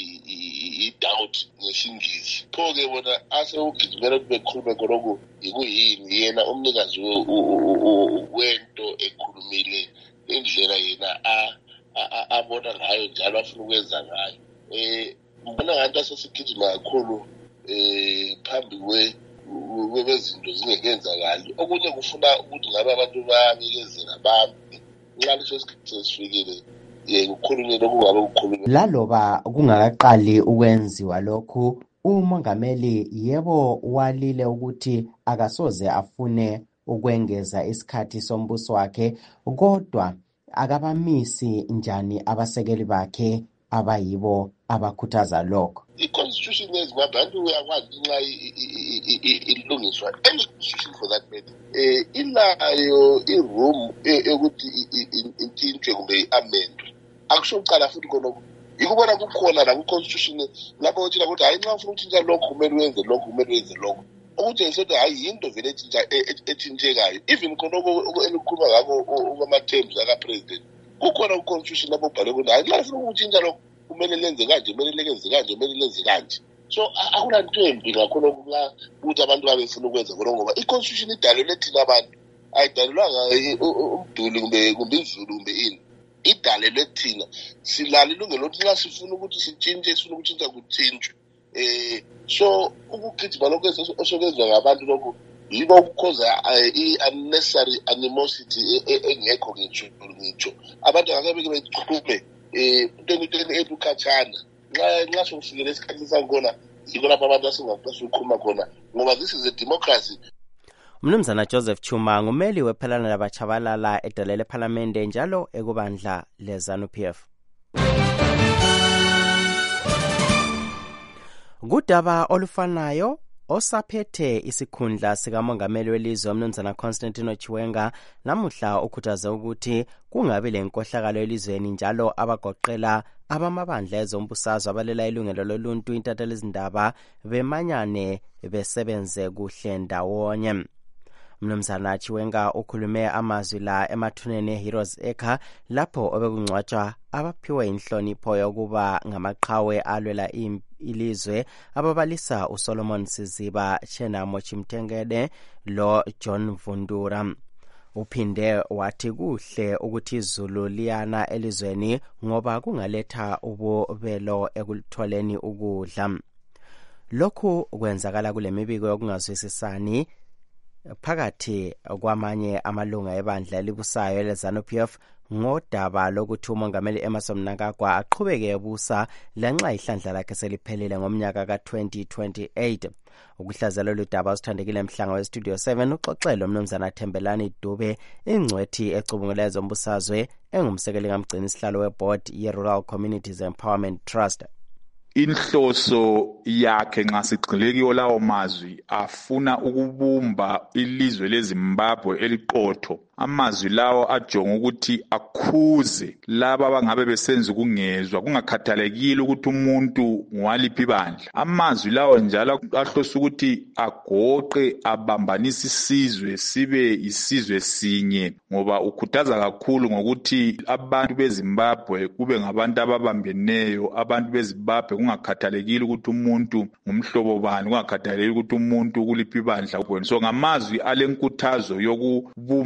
i-doubt ngesingisi. Pho-ke bona ase ugijimela ukuthi bekhulume khonokho ikuyini yena umnikazi wento ekhulumile indlela yena abona ngayo njalo afuna ukwenza ngayo. Um mbona ngathi asesigijima kakhulu um phambi kwe kwezinto zingekenzakali. Okunye kufuna ukuthi ngabe abantu bayabekezela bambi nxa leso sikhathi sesifikile kukhulunywe lokungabe kukhulunywe. Laloba kungakaqali ukwenziwa lokhu, umongameli yebo walile ukuthi akasoze afune ukwengeza isikhathi sombuso wakhe, kodwa akabamisi njani abasekeli bakhe abayibo abakhuthaza lokho. I-constitution yeZimbabwe abantu uyakwazi nxa ilungiswa any constitution for that matter eh ilayo iroom yokuthi intshintshwe kumbe i-amendwe. Akusho uqala futhi khonokho ikubona kukhona la ku-constitution lapho uthina ukuthi hayi nxa ufuna ukutshintsha lokho kumele wenze lokho kumele wenze lokho okutshengisa ukuthi hayi yinto vele etshintshekayo. Even khonokho elikhuluma ngakho kwama-terms aka-president kukhona ku-constitution lapho ubhale ukuthi hayi nxa ufuna ukutshintsha lokho kumele lenze kanje kumele lenze kanje kumele lenze kanje. So akulanto embi ngakhona ukuthi abantu babefuna ukwenza khona ngoba i-constitution idalelwe thina abantu ayidalelwanga umduli kumbe kumbe izulu kumbe ini. Idalelwe thina silala ilungelo lokuthi nxa sifuna ukuthi sitshintshe sifuna ukutshintsha kutshintshwe. Eh so ukugijima lokho osokwenzwa ngabantu lokho yibo ukukhoza i-unnecessary animosity engekho ngitsho ngitsho. Abantu akabeke bechume eh into edukhatshana nxa nxa sokufikela esikhathini sakhona yiko lapho abantu asingaqasukhuma khona ngoba this is a democracy. Mnumzana Joseph Chuma ngumeli wephelana labachabalala edale lephalamende njalo ekubandla le-ZANU-P F. Kudaba olufanayo osaphethe isikhundla sikamongameli welizwe uMnumzana Constantino Chiwenga namuhla ukhuthaze ukuthi kungabe lenkohlakalo elizweni njalo abagoqela abamabandla ezombusazwe abalela ilungelo loluntu intatheli izindaba bemanyane besebenze kuhle ndawonye. Mnumzana Chiwenga ukhulume amazwi la emathuneni Heroes Acre lapho obekungcwatshwa abaphiwe inhlonipho yokuba ngamaqhawe alwela ilizwe ababalisa uSolomon Siziba, Chenamo Chimtengede lo John Vundura. Uphinde wathi kuhle ukuthi izulu liyana elizweni ngoba kungaletha ububelo ekutholeni ukudla. Lokhu kwenzakala kule mibiko yokungazwisisani phakathi kwamanye amalunga ebandla elibusayo le-ZANU-P F ngodaba lokuthi umongameli Emmerson Mnangagwa aqhubeke ebusa lanxa ihlandla lakhe seliphelile ngomnyaka ka twenty twenty-eight. Ukuhlazela lolu daba usithandekile emhlanga we-Studio seven uxoxelo Mnumzana Thembelani Dube ingcwethi ecubungula ezombusazwe engumsekeli kamgcini isihlalo weboard ye-Rural Communities Empowerment Trust. Inhloso yakhe nxa sigxile kiyo lawo mazwi afuna ukubumba ilizwe leZimbabwe eliqotho. Amazwi lawo ajonga ukuthi akhuze laba abangabe besenza ukungezwa kungakhathalekile ukuthi umuntu ngwaliphi bandla. Amazwi lawo njalo ahlosa ukuthi agoqe abambanisa isizwe sibe isizwe sinye ngoba ukhuthaza kakhulu ngokuthi abantu beZimbabwe kube ngabantu ababambeneyo. Abantu beZimbabwe kungakhathalekile ukuthi umuntu ngumhlobo bani, kungakhathalekile ukuthi umuntu kuliphi bandla. So ngamazwi alenkuthazo yokubumba isizwe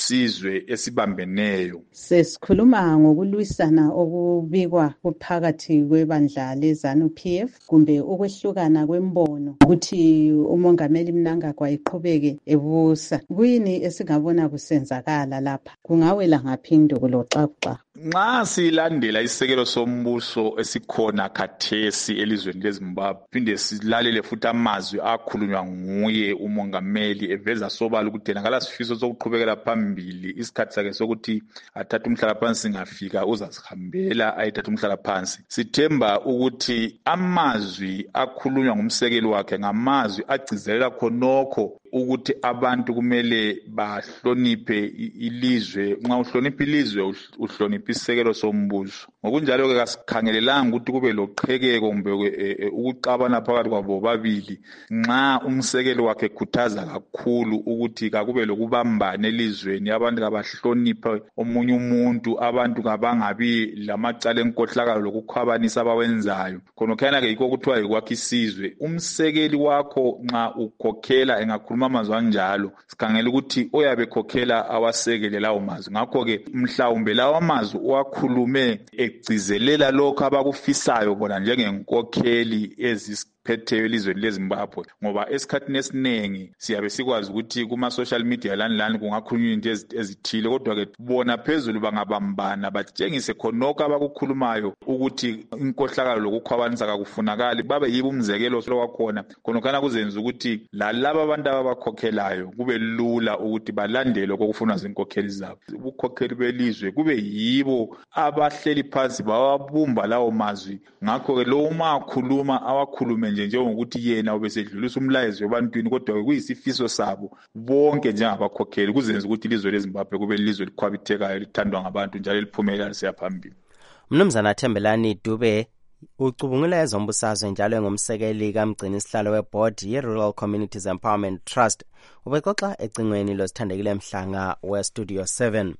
yisizwe esibambeneyo. Sesikhuluma ngokulwisana okubikwa kuphakathi kwebandla leZANU P F kumbe ukwehlukana kwembono ukuthi umongameli Mnangagwa iqhubeke ebusa. Kuyini esingabona kusenzakala lapha? Kungawela ngaphi indukulo xaxa? Nxa silandela isekelo sombuso esikhona khathesi elizweni leZimbabwe, phinde silalele futhi amazwi akhulunywa nguye umongameli eveza sobala ukuthi yena ngalasifiso sokuqhubekela phambili isikhathi sakhe sokuthi athathe umhlala phansi ngafika uzasihambela ayithatha umhlala phansi. Sithemba ukuthi amazwi akhulunywa ngumsekeli wakhe ngamazwi agcizelela khonokho ukuthi abantu kumele bahloniphe ilizwe. Nxa uhlonipha ilizwe uhlonipha isekelo sombuso. Ngokunjalo ke kasikhangelelanga ukuthi kube loqhekeko kumbe ukuxabana phakathi kwabo babili nxa umsekeli wakhe khuthaza kakhulu ukuthi kakube lokubambana elizweni, abantu kabahloniphe omunye umuntu, abantu kabangabi lamacala enkohlakalo lokukhwabanisa abawenzayo. Khonokhana ke yikho kuthiwa yikwakha isizwe. Umsekeli wakho nxa ukhokhela engakhuluma amazwi anjalo, sikhangela ukuthi oyabe khokhela awasekele lawo mazwi. Ngakho ke mhlawumbe lawo amazwi owakhulume egcizelela lokho abakufisayo bona njengenkokheli eziphetheyo elizweni leZimbabwe, ngoba esikhathini esiningi siyabe sikwazi ukuthi kuma social media lani lani kungakhulunywa into ezithile, kodwa ke bona phezulu bangabambana batshengise khonokho abakukhulumayo ukuthi inkohlakalo lokukhwabanisa kakufunakali, babe yibo umzekelo lokwakhona khonokhana kuzenza ukuthi lalabo abantu abakhokhelayo kube lula ukuthi balandele okufunwa zinkokheli zabo. Ubukhokheli belizwe kube yibo abahleli phansi bawabumba lawo mazwi. Ngakho ke lo uma akhuluma awakhulume nje njengokuthi yena ubesedlulisa umlayezo ebantwini, kodwa kuyisifiso sabo bonke njengabakhokheli kuzenza ukuthi ilizwe leZimbabwe kube ilizwe elikhwabithekayo lithandwa ngabantu njalo liphumelela lisiya phambili. Mnumzana Thembelani Dube ucubungula ezombusazwe njalo engumsekeli kamgcini isihlalo weboard ye-Rural Communities Empowerment Trust ubexoxa ecingweni losithandekile Mhlanga we-Studio seven.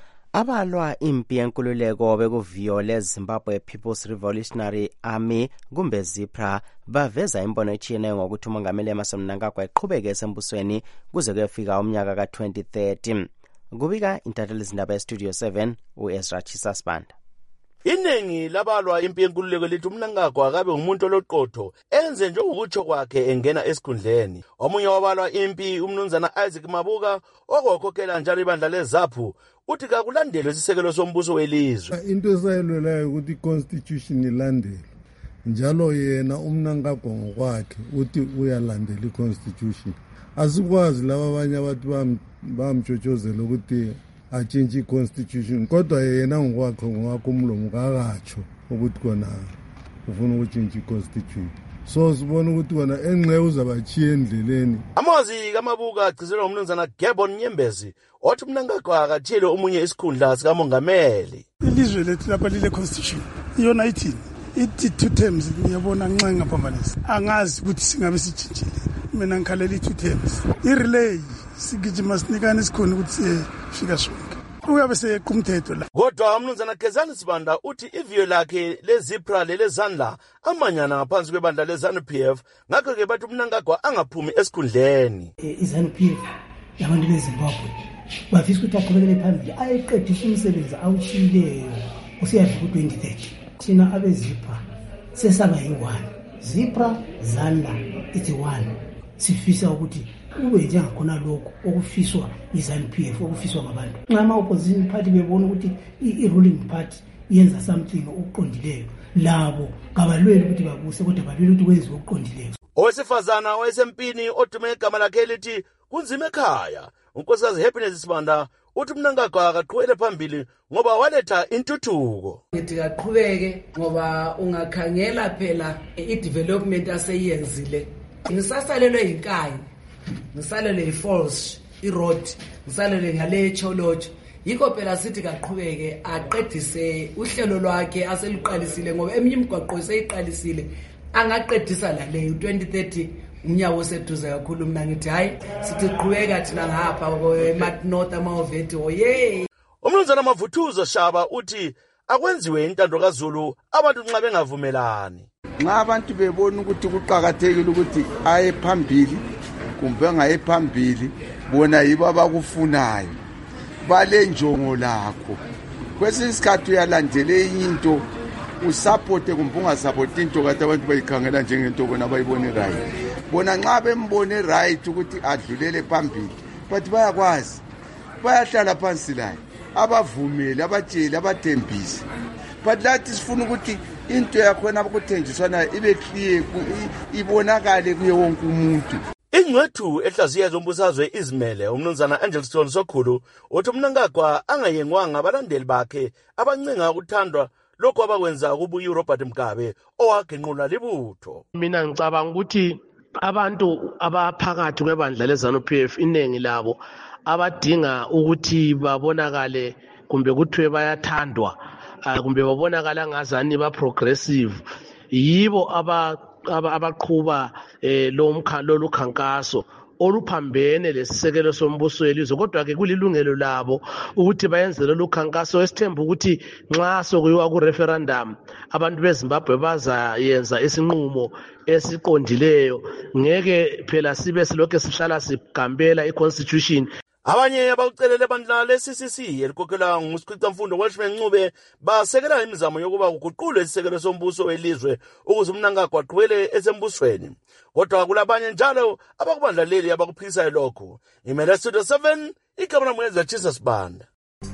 Abalwa impi yenkululeko bekuviyo leZimbabwe People's Revolutionary Army kumbe ZIPRA baveza imbono etshiyeneyo ngokuthi umongameli Emmerson Mnangagwa eqhubeke esembusweni kuze kuyefika umnyaka ka twenty thirty. Kubika intatheli zindaba ye-Studio seven u-Ezra Chisasbanda. Iningi labalwa impi yenkululeko lithi uMnangagwa akabe umuntu oloqotho enze njengokutsho kwakhe engena esikhundleni. Omunye wabalwa impi umnumzana Isaac Mabuka okukhokhela njalo ibandla leZAPU uthi kakulandelwe isisekelo sombuso welizwe. Into esayilwelayo ukuthi iconstitution ilandelwe, njalo yena uMnangagwa ngokwakhe uthi uyalandela iconstitution. Asikwazi laba abanye abantu bamtshotshozela ukuthi atshintshe iconstitution, kodwa yena ngokwakhe ngokwakhe umlomo kakatsho ukuthi kona ufuna ukutshintsha iconstitution. So sibona ukuthi kona enxe uzabachiya endleleni. Amazwi kaMabuka agcizelwa umnumzana Gebon Nyembezi othi uMnangagwa akathile omunye isikhundla sikamongameli. Ilizwe lethu lapha lile constitution iyona ithini ithi two terms. Ngiyabona nxa ngaphambanisa angazi ukuthi singabe sitshintshile. Mina ngikhalela i-two terms. I-relay sigijima sinikane isikhona ukuthi sifika sonke. Uyabe seyeqa umthetho la. Kodwa umnumzana Kezani Sibanda uthi iviyo lakhe leZIPRA lelezandla amanyana ngaphansi kwebandla leZANU P F, ngakho ke bathi uMnangagwa angaphumi esikhundleni. iZANU P F yabantu beZimbabwe bafisa ukuthi aqhubekele phambili ayeqedisa umsebenzi awutshileyo usiyadlula ku twenty thirty. Thina abeZIPRA sesaba yi-one. ZIPRA ZANLA ithi one. Sifisa ukuthi ube njengakhona lokho okufiswa iZANU P F okufiswa ngabantu. Nxa ama-opposition party bebona ukuthi i-ruling party yenza something okuqondileyo, labo kabalweli ukuthi babuse kodwa balweli ukuthi kwenziwe okuqondileyo. Owesifazana owayesempini odume igama lakhe lithi kunzima ekhaya, unkosikazi Happiness Sibanda uthi uMnangagwa akaqhubekele phambili ngoba waletha intuthuko. Ngithi kaqhubeke ngoba ungakhangela phela i-development aseyenzile. Ngisasalelwe yinkayi, ngisalelwe yi-falls, i-road, ngisalelwe ngale cholocho. Yikho phela sithi kaqhubeke aqedise uhlelo lwakhe aseluqalisile ngoba eminye imigwaqo seyiqalisile angaqedisa la leyo twenty thirty umnyawo oseduze kakhulu. Mina ngithi hayi sithi qhubeka thina ngapha eMatnorth amaoveti oye. Umnumzana Mavuthuzo Shaba uthi akwenziwe intando kaZulu abantu nxa bengavumelani. Nxa abantu bebona ukuthi kuqhakathekile ukuthi aye phambili kumbe ngaye phambili bona yibo abakufunayo. bale njongo lakho. Kwesinye isikhathi uyalandela into usapote kumbe ungasapoti into kade abantu bayikhangela njengento bona bayibone right. Bona nxa bembone right ukuthi adlulele phambili, but bayakwazi bayahlala phansi la abavumeli abatsheli abathembisi, but lathi sifuna ukuthi into yakhona abakuthenjiswana ibe clear ibonakale kuye wonke umuntu. Ingcwethu ehlaziya zombusazwe izimele umnumzana Angelson Sokhulu uthi umnankagwa angayengwanga abalandeli bakhe abancenga ukuthandwa lokho abakwenza kubuye Robert Mugabe owagenqula libutho. Mina ngicabanga ukuthi abantu abaphakathi kwebandla leZANU-P F inengi labo abadinga ukuthi babonakale kumbe kuthiwe bayathandwa kumbe babonakala ngazani ba progressive yibo aba abaqhuba lo mkhalo lokhankaso oluphambene lesisekelo sombuso welizwe, kodwa ke kulilungelo labo ukuthi bayenze lo khankaso esithemba ukuthi nxa sokuyiwa ku referendum abantu beZimbabwe bazayenza isinqumo esiqondileyo, ngeke phela sibe silokho sihlala sigambela iconstitution. Abanye abawucelele bandla le-C C C elikhokelwa nguSikhwicamfundo Welshman Ncube basekela imizamo yokuba kuguqulwe isisekelo sombuso welizwe ukuze umnankagwa aqhubele esembusweni, kodwa kulabanye njalo abakubandla leli abakuphikisayo lokho. Imele Studio seven ikamera mweza Jesus Banda.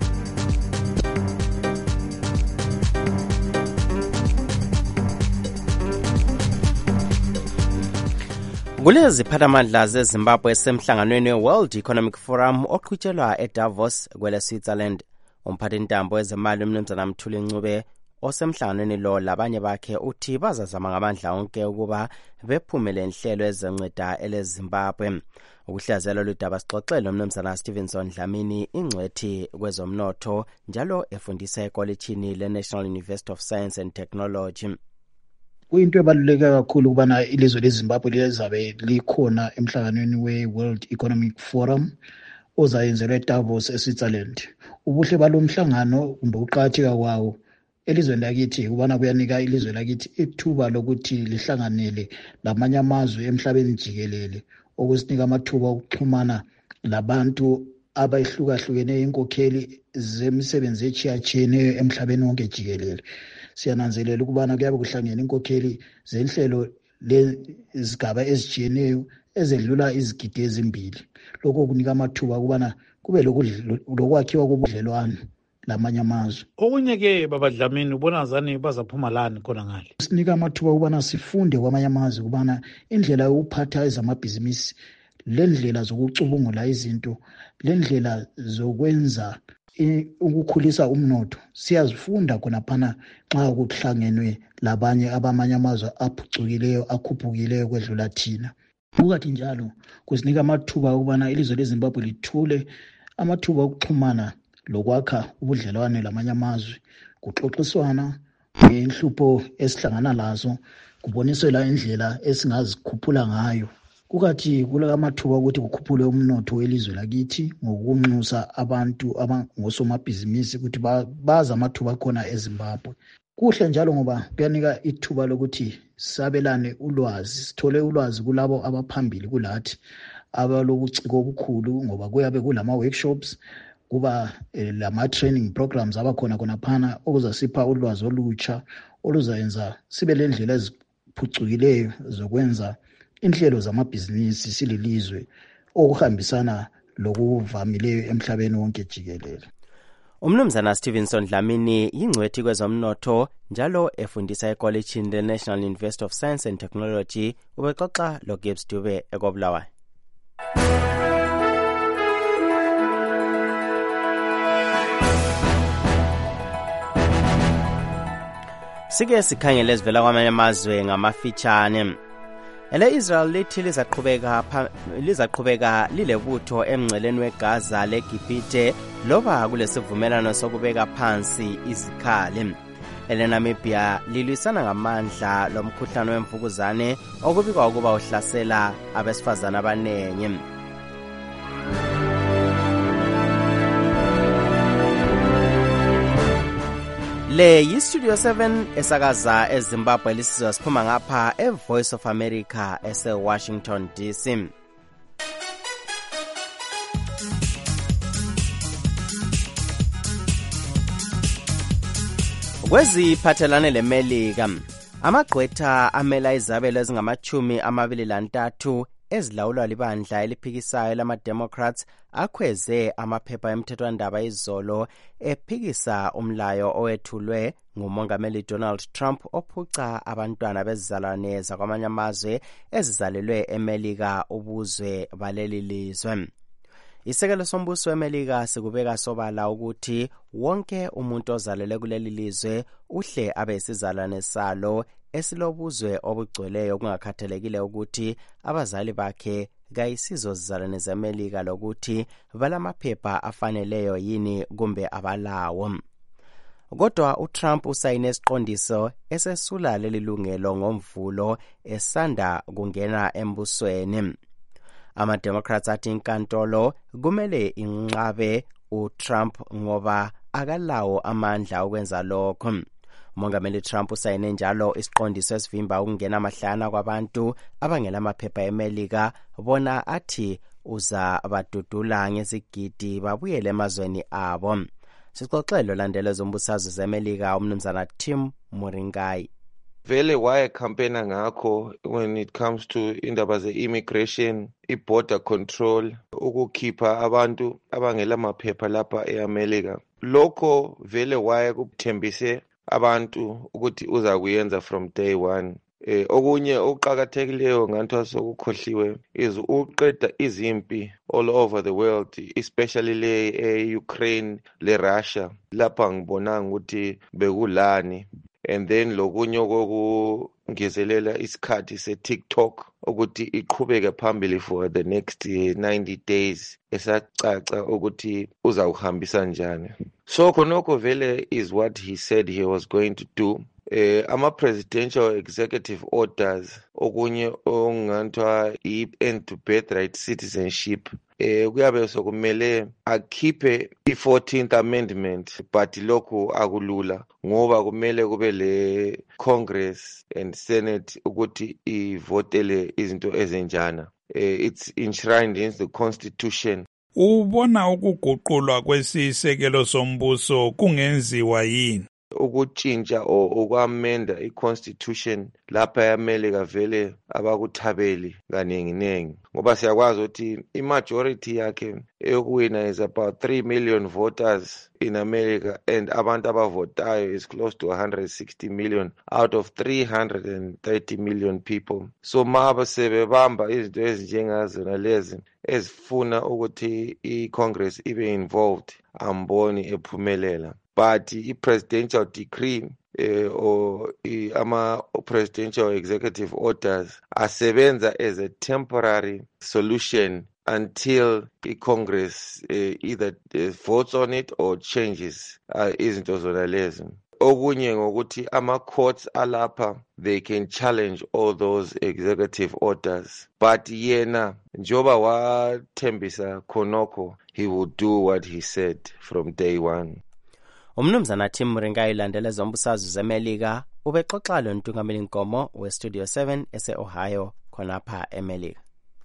Kulezi phathamandla zeZimbabwe esemhlanganweni we-World Economic Forum oqhutshelwa eDavos kwele Switzerland. Umphathintambo wezemali umnumzana Mthuli Ncube osemhlanganweni lo labanye bakhe uthi bazazama ngamandla onke ukuba bephumele inhlelo ezenceda eleZimbabwe. Ukuhlazela ludaba sixoxele umnumzana Stevenson Dlamini ingcwethi kwezomnotho njalo efundisa ekolejini le-National University of Science and Technology. Kuyinto ebaluleke kakhulu ukubana ilizwe leZimbabwe lizabe likhona emhlanganweni we-World Economic Forum ozayenzelwa eDavos eSwitzerland. Ubuhle balomhlangano kumbe uqhatheka kwawo elizweni lakithi ukubana kuyanika ilizwe lakithi ithuba lokuthi lihlanganele lamanye amazwe emhlabeni jikelele, okusinika amathuba okuxhumana labantu abahlukahlukeneyo, inkokheli zemisebenzi echiyachiyeneyo emhlabeni wonke jikelele. Siyananzelela ukubana kuyabe kuhlangene inkokheli zenhlelo lezigaba ezijiyeneyo ezedlula izigidi ezimbili. Lokho kunika amathuba ukubana kube lokwakhiwa kobudlelwano lamanye amazwe. Okunye ke baba Dlamini ubona zani bazaphuma lani khona ngale. Sinika amathuba ukubana sifunde kwamanye amazwe ukubana indlela yokuphatha ezamabhizinisi, lendlela zokucubungula izinto, lendlela zokwenza ukukhulisa umnotho siyazifunda khona phana nxa kuhlangenwe labanye abamanye amazwe aphucukileyo akhuphukileyo kwedlula thina. Bukathi njalo kusinika amathuba ukubana ilizwe leZimbabwe lithule amathuba okuxhumana lokwakha ubudlelwane lamanye amazwe, kuxoxiswana ngenhlupho esihlangana lazo, kubonisela indlela esingazikhuphula ngayo. Kukathi kula amathuba ukuthi kukhuphule umnotho welizwe lakithi ngokunxusa abantu abangosomabhizinisi ukuthi baza amathuba khona eZimbabwe. Kuhle njalo ngoba kuyanika ithuba lokuthi sabelane ulwazi, sithole ulwazi kulabo abaphambili kulathi abalobuciko obukhulu, ngoba kuyabe kulama workshops, kuba eh, lama training programs abakhona khona phana okuzasipha ulwazi olutsha oluzayenza sibe lendlela eziphucukileyo zokwenza inhlelo zamabhizinisi sililizwe okuhambisana lokuvamileyo emhlabeni wonke jikelele. Umnumzana Stevenson Dlamini yingcwethi kwezomnotho njalo efundisa ekolejini le-National University of Science and Technology. Ubexoxa lo Gibbs Dube ekobulawayo. Sike sikhangele ezivela kwamanye amazwe ngamafitshane. Ele Israel lithi lizaqhubeka lizaqhubeka lilebutho emngceleni weGaza leGibhite loba kulesivumelano sokubeka phansi izikhali. Ele Namibia lilwisana ngamandla lomkhuhlane wemvukuzane okubikwa ukuba uhlasela abesifazana abanengi. Le yi Studio seven esakaza eZimbabwe lisizwa siphuma ngapha eVoice of America ese Washington D C. Kweziphathelane leMelika, amagqwetha amela izabelo ezingamachumi amabili lantathu ezilawulwa libandla eliphikisayo lama-Democrats akhweze amaphepha emthethwandaba izolo ephikisa umlayo owethulwe ngumongameli Donald Trump ophuca abantwana bezizalwane zakwamanye amazwe ezizalelwe eMelika ubuzwe baleli lizwe. Isekelo sombuso weMelika sikubeka sobala ukuthi wonke umuntu ozalelwe kuleli lizwe uhle abe isizalwane salo esilobuzwe obugcweleyo kungakhathalekile ukuthi abazali bakhe kayisizo zizalwane zeMelika lokuthi balamaphepha afaneleyo yini kumbe abalawo. Kodwa uTrump usayine isiqondiso esesula leli lungelo ngomvulo esanda kungena embusweni. Ama-Democrats athi inkantolo kumele inqabe uTrump ngoba akalawo amandla okwenza lokho. Umongameli Trump usayine njalo isiqondiso esivimba ukungena amahlana kwabantu abangelamaphepha eMelika bona athi uza badudula ngezigidi babuyele emazweni abo. Sixoxelo landela zombusazwe zeMelika umnumzana Tim Moringai. Vele waye campaigna ngakho when it comes to indaba ze-immigration, i-border control, ukukhipha abantu abangela maphepha lapha eAmerica. Lokho vele waye kuthembise abantu ukuthi uza kuyenza from day one. Eh, okunye okuqhakathekileyo nganto sokukhohliwe is uqeda izimpi all over the world, especially le e-Ukraine le Russia. Lapha ngibona ukuthi bekulani. And then lokunye kokungezelela isikhathi se-TikTok ukuthi iqhubeke phambili for the next ninety days esacaca ukuthi uzawuhambisa njani. So khonokho vele is what he said he was going to do. Eh, ama-presidential executive orders okunye onganthwa i-end to birthright citizenship eh kuyabe sokumele akhiphe i-fourteenth amendment, but lokhu akulula ngoba kumele kube le Congress and Senate ukuthi ivotele izinto ezenjana. Eh, it's enshrined in the Constitution. Ubona ukuguqulwa kwesisekelo sombuso kungenziwa yini? Ukutshintsha o ukwamenda i-Constitution lapha eAmerica vele abakuthabeli kaningi nengi ngoba siyakwazi ukuthi i-majority yakhe eyokuwina is about three million voters in America and abantu abavotayo is close to one hundred sixty million out of three hundred thirty million people. So maba sebebamba izinto ezinjengazona lezi ezifuna ukuthi i-Congress ibe involved amboni ephumelela. But i-presidential decree eh, or ama-presidential executive orders asebenza as a temporary solution until i-Congress uh, either uh, votes on it or changes uh, izinto zona lezi. Okunye ngokuthi ama-courts alapha, they can challenge all those executive orders. But yena, njoba wathembisa khonokho, he will do what he said from day one. Umnumzana Tim Moringai landela zombusazwe zeMelika ubexoxa lo ntungameli Nkomo we Studio seven ese-Ohio khonapha eMelika.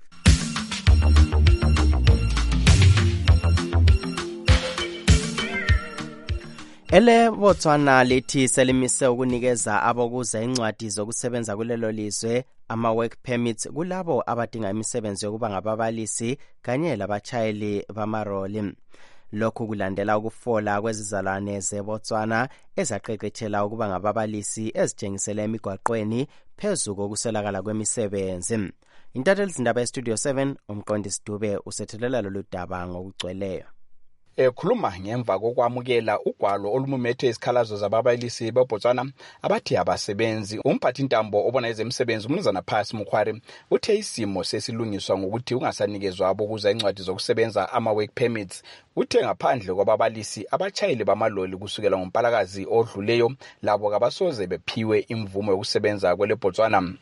Ele Botswana lithi selimise ukunikeza abokuza incwadi zokusebenza kulelo lizwe ama-work permits kulabo abadinga imisebenzi yokuba ngababalisi kanye labatshayeli bamaroli. Lokhu kulandela ukufola kwezizalwane zeBotswana ezaqeqethela ukuba ngababalisi ezitshengisela emigwaqweni phezu kokuswelakala kwemisebenzi. Intatheli zindaba eStudio seven umqondisi Dube usethelela lolu daba ngokugcweleyo. Ekhuluma ngemva kokwamukela ugwalo olumumethe isikhalazo zababalisi beBotswana abathi abasebenzi, umphathintambo obona ezemisebenzi umnumzana Phasi Mukhwari uthe isimo sesilungiswa ngokuthi ungasanikezwa abokuza incwadi zokusebenza ama-work permits. Uthe ngaphandle kwababalisi abatshayeli bamaloli kusukela ngoMpalakazi odluleyo labo kabasoze bephiwe imvumo yokusebenza kwele Botswana.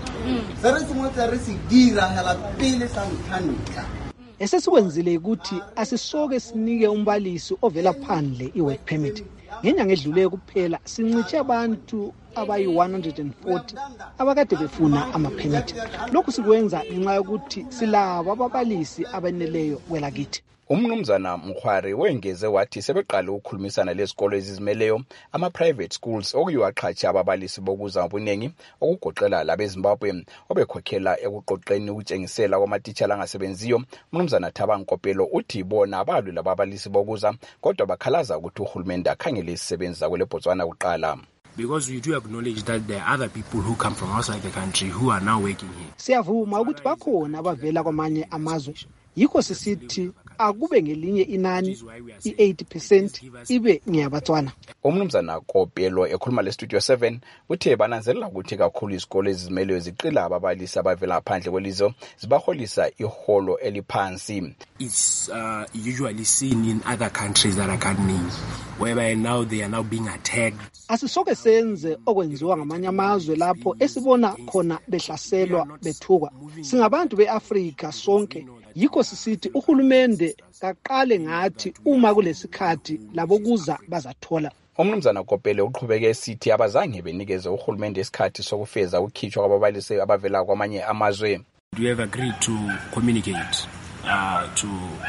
Esesikwenzile ukuthi asisoke sinike umbalisi ovela phandle i-work permit. Ngenyanga edluleyo kuphela sinciche abantu abayi one hundred forty abakade befuna ama-permit. Lokhu sikwenza ngenxa yokuthi silabo ababalisi abeneleyo kwelakithi. Umnumzana Mkhwari wengeze wathi sebeqala ukukhulumisana lezikolo ezizimeleyo ama-private schools okuyiwaqhatsha ababalisi bokuza ngobuningi okugoqela labeZimbabwe obekhokhela ekuqoqeni ukutshengisela kwamatitshala angasebenziyo. Umnumzana Thabang Kopelo uthi bona abalwi lababalisi bokuza kodwa bakhalaza ukuthi uhulumende akhangele isisebenzi zakwele Botswana kuqala. Because we do acknowledge that there are other people who come from outside the country who are now working here. Siyavuma ukuthi bakhona abavela kwamanye amazwe. Yikho sisithi akube ngelinye inani i-eighty percent ibe ngeyabatswana. Umnumzana Kopelo ekhuluma le-Studio seven uthe bananzelela ukuthi kakhulu izikolo ezizimeleyo ziqila ababalisi abavela phandle kwelizwe zibaholisa iholo eliphansi. It's uh, usually seen in other countries that I can't name, whereby now they are now being attacked. Asisoke senze okwenziwa ngamanye amazwe lapho esibona khona behlaselwa bethukwa. Singabantu beAfrika sonke. Yikho sisithi uhulumende kaqale ngathi uma kulesikhathi labo kuza bazathola. Umnumzana Kopele uqhubeke esithi abazange benikeze uhulumende isikhathi sokufeza ukukhitshwa kwababalisi abavela kwamanye amazwe. We have agreed to communicate uh, to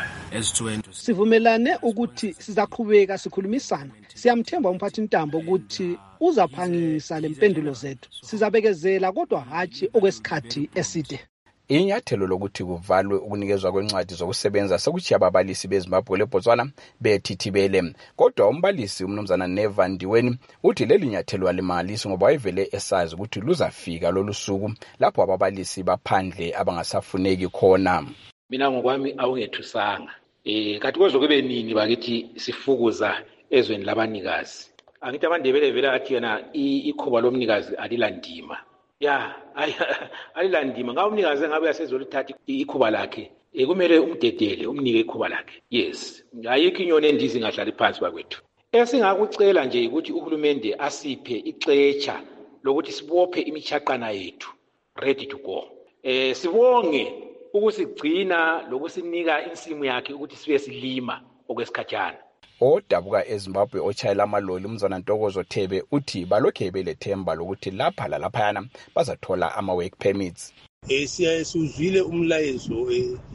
S two N. Sivumelane ukuthi sizaqhubeka sikhulumisana. Siyamthemba umphathintambo ukuthi uzaphangisa lempendulo zethu. Sizabekezela kodwa hathi okwesikhathi eside. Inyathelo lokuthi kuvalwe ukunikezwa kwencwadi zokusebenza sekuthi ababalisi beZimbabwe leBotswana bethithibele. Kodwa umbalisi umnumzana Neva Ndiweni uthi leli nyathelo alimalisi ngoba wayevele esazi ukuthi luzafika lolu suku lapho ababalisi baphandle abangasafuneki khona. Mina ngokwami awungethusanga. Eh kathi kozokube nini bakithi sifukuza ezweni labanikazi. Angithi abandebele vela athi yena ikhoba lomnikazi alilandima. Ya, alilandima ngabe umnikazi ngabe yasezolithatha ikhuba lakhe ekumele umdedele umnike ikhuba lakhe. Yes, ayikho inyoni endizi ngahlala phansi bakwethu. Esingakucela nje ukuthi uhulumende asiphe ixetsha lokuthi sibophe imichaqana yethu ready to go. Eh sibonge ukusigcina lokusinika insimu yakhe ukuthi sibe silima okwesikhatshana. Odabuka eZimbabwe ochayela amaloli umzana Ntokozo Thebe uthi balokhe belethemba lokuthi lapha la laphayana bazathola ama work permits. Eh siyasuzwile umlayezo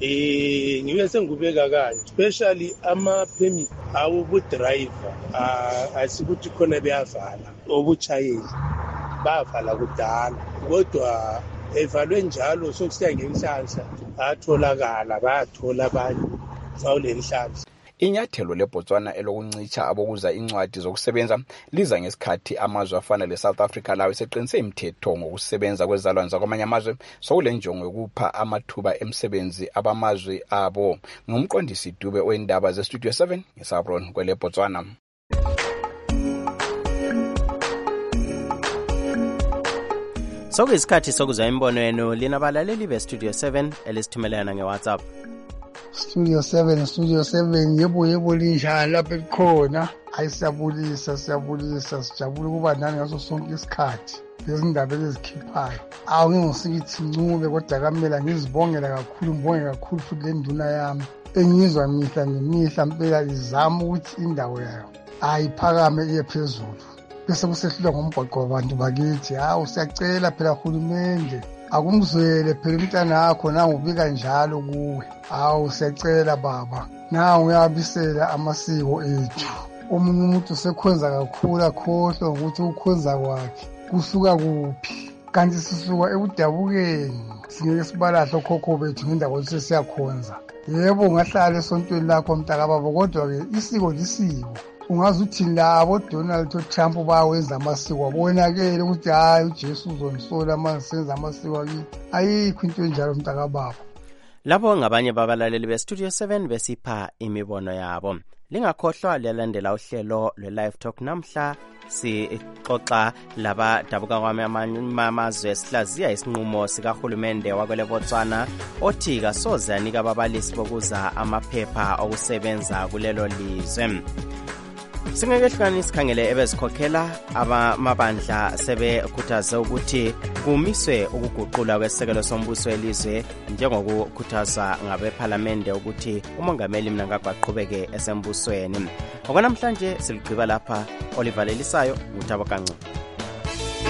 eh ngibe sengubeka kanje especially ama permit awu ku driver asikuthi khona beyavala obuchayeli bavala kudala kodwa evalwe njalo sokusiya ngenhlanhla atholakala bayathola abantu fawule inhlanhla. Inyathelo leBotswana elokuncicha abokuza incwadi zokusebenza liza ngesikhathi amazwe afana leSouth Africa lawo seqinise imithetho ngokusebenza kwezalwane zakwamanye amazwe sokule njongo yokupha amathuba emsebenzi abamazwe abo. Ngumqondisi Dube oindaba zeStudio seven ngeSabron kweleBotswana. Sokuyisikhathi sokuzwa imbono yenu linabalaleli beStudio seven elisithumelana ngeWhatsApp. Studio seven, Studio seven, yebo yebo linjani lapha ekhona. Ayisiyabulisa, siyabulisa, sijabule kuba nani ngaso sonke isikhathi. Lezindaba ezikhiphayo. Awu ngingosikithi ncube kodwa kamela ngizibongela kakhulu, ngibonge kakhulu futhi le nduna yami. Engizwa mihla nemihla impela izama ukuthi indawo yayo ayiphakame iye phezulu. Bese kusehlula ngomgwaqo wabantu bakithi. Hawu siyacela phela uhulumende akumzwele phela umntana wakho na ubika njalo kuwe. Awu siyacela baba na uyabisela amasiko ethu. Omunye umuntu sekhonza kakhulu akhohlwa ukuthi ukhonza kwakhe kusuka kuphi kanti sisuka ebudabukeni singeke sibalahla okhokho bethu ngendawo ukuthi siyakhonza. Yebo ungahlala esontweni lakho mntaka baba kodwa ke isiko lisiko. Ungazi uthi labo Donald Trump bawenza amasiko abonakele ukuthi hayi uJesu uzongisola manje senza amasiko akithi. Ayikho into enjalo mntaka baba. Labo ngabanye babalaleli beStudio seven besipha imibono yabo. Lingakhohlwa liyalandela uhlelo lwe-Live Talk namhla sixoxa laba dabuka kwamazwe sihlaziya isinqumo sikahulumende wakwele Botswana othi kasoze anika ababalisi bokuza amaphepha okusebenza kulelo lizwe. Singekehlukani sikhangele ebezikhokhela abamabandla sebekhuthaza ukuthi kumiswe ukuguqula kwesekelo sombuso elizwe njengokukhuthaza ngabeParliament ukuthi umongameli Mnangagwa aqhubeke esembusweni. Okwanamhlanje siligqiba lapha. Oliver Lelisayo, uThabo Kancu.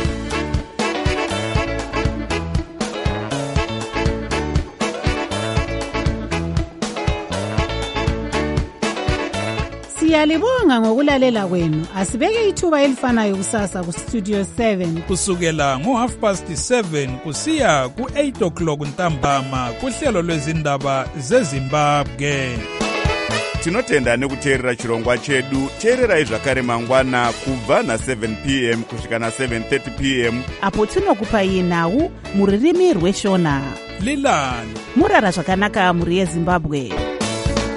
Siyalibonga ngokulalela kwenu. Asibeke ithuba elifanayo kusasa ku Studio seven kusukela ngo half past seven kusiya ku eight o'clock ntambama kuhlelo lwezindaba zeZimbabwe. Tinotenda nekuteerera chirongwa chedu. Teererai zvakare mangwana kubva na seven p m kusvika na seven thirty p m apo tinokupai nhau muririmi rweshona. Lilani murara zvakanaka muri yeZimbabwe.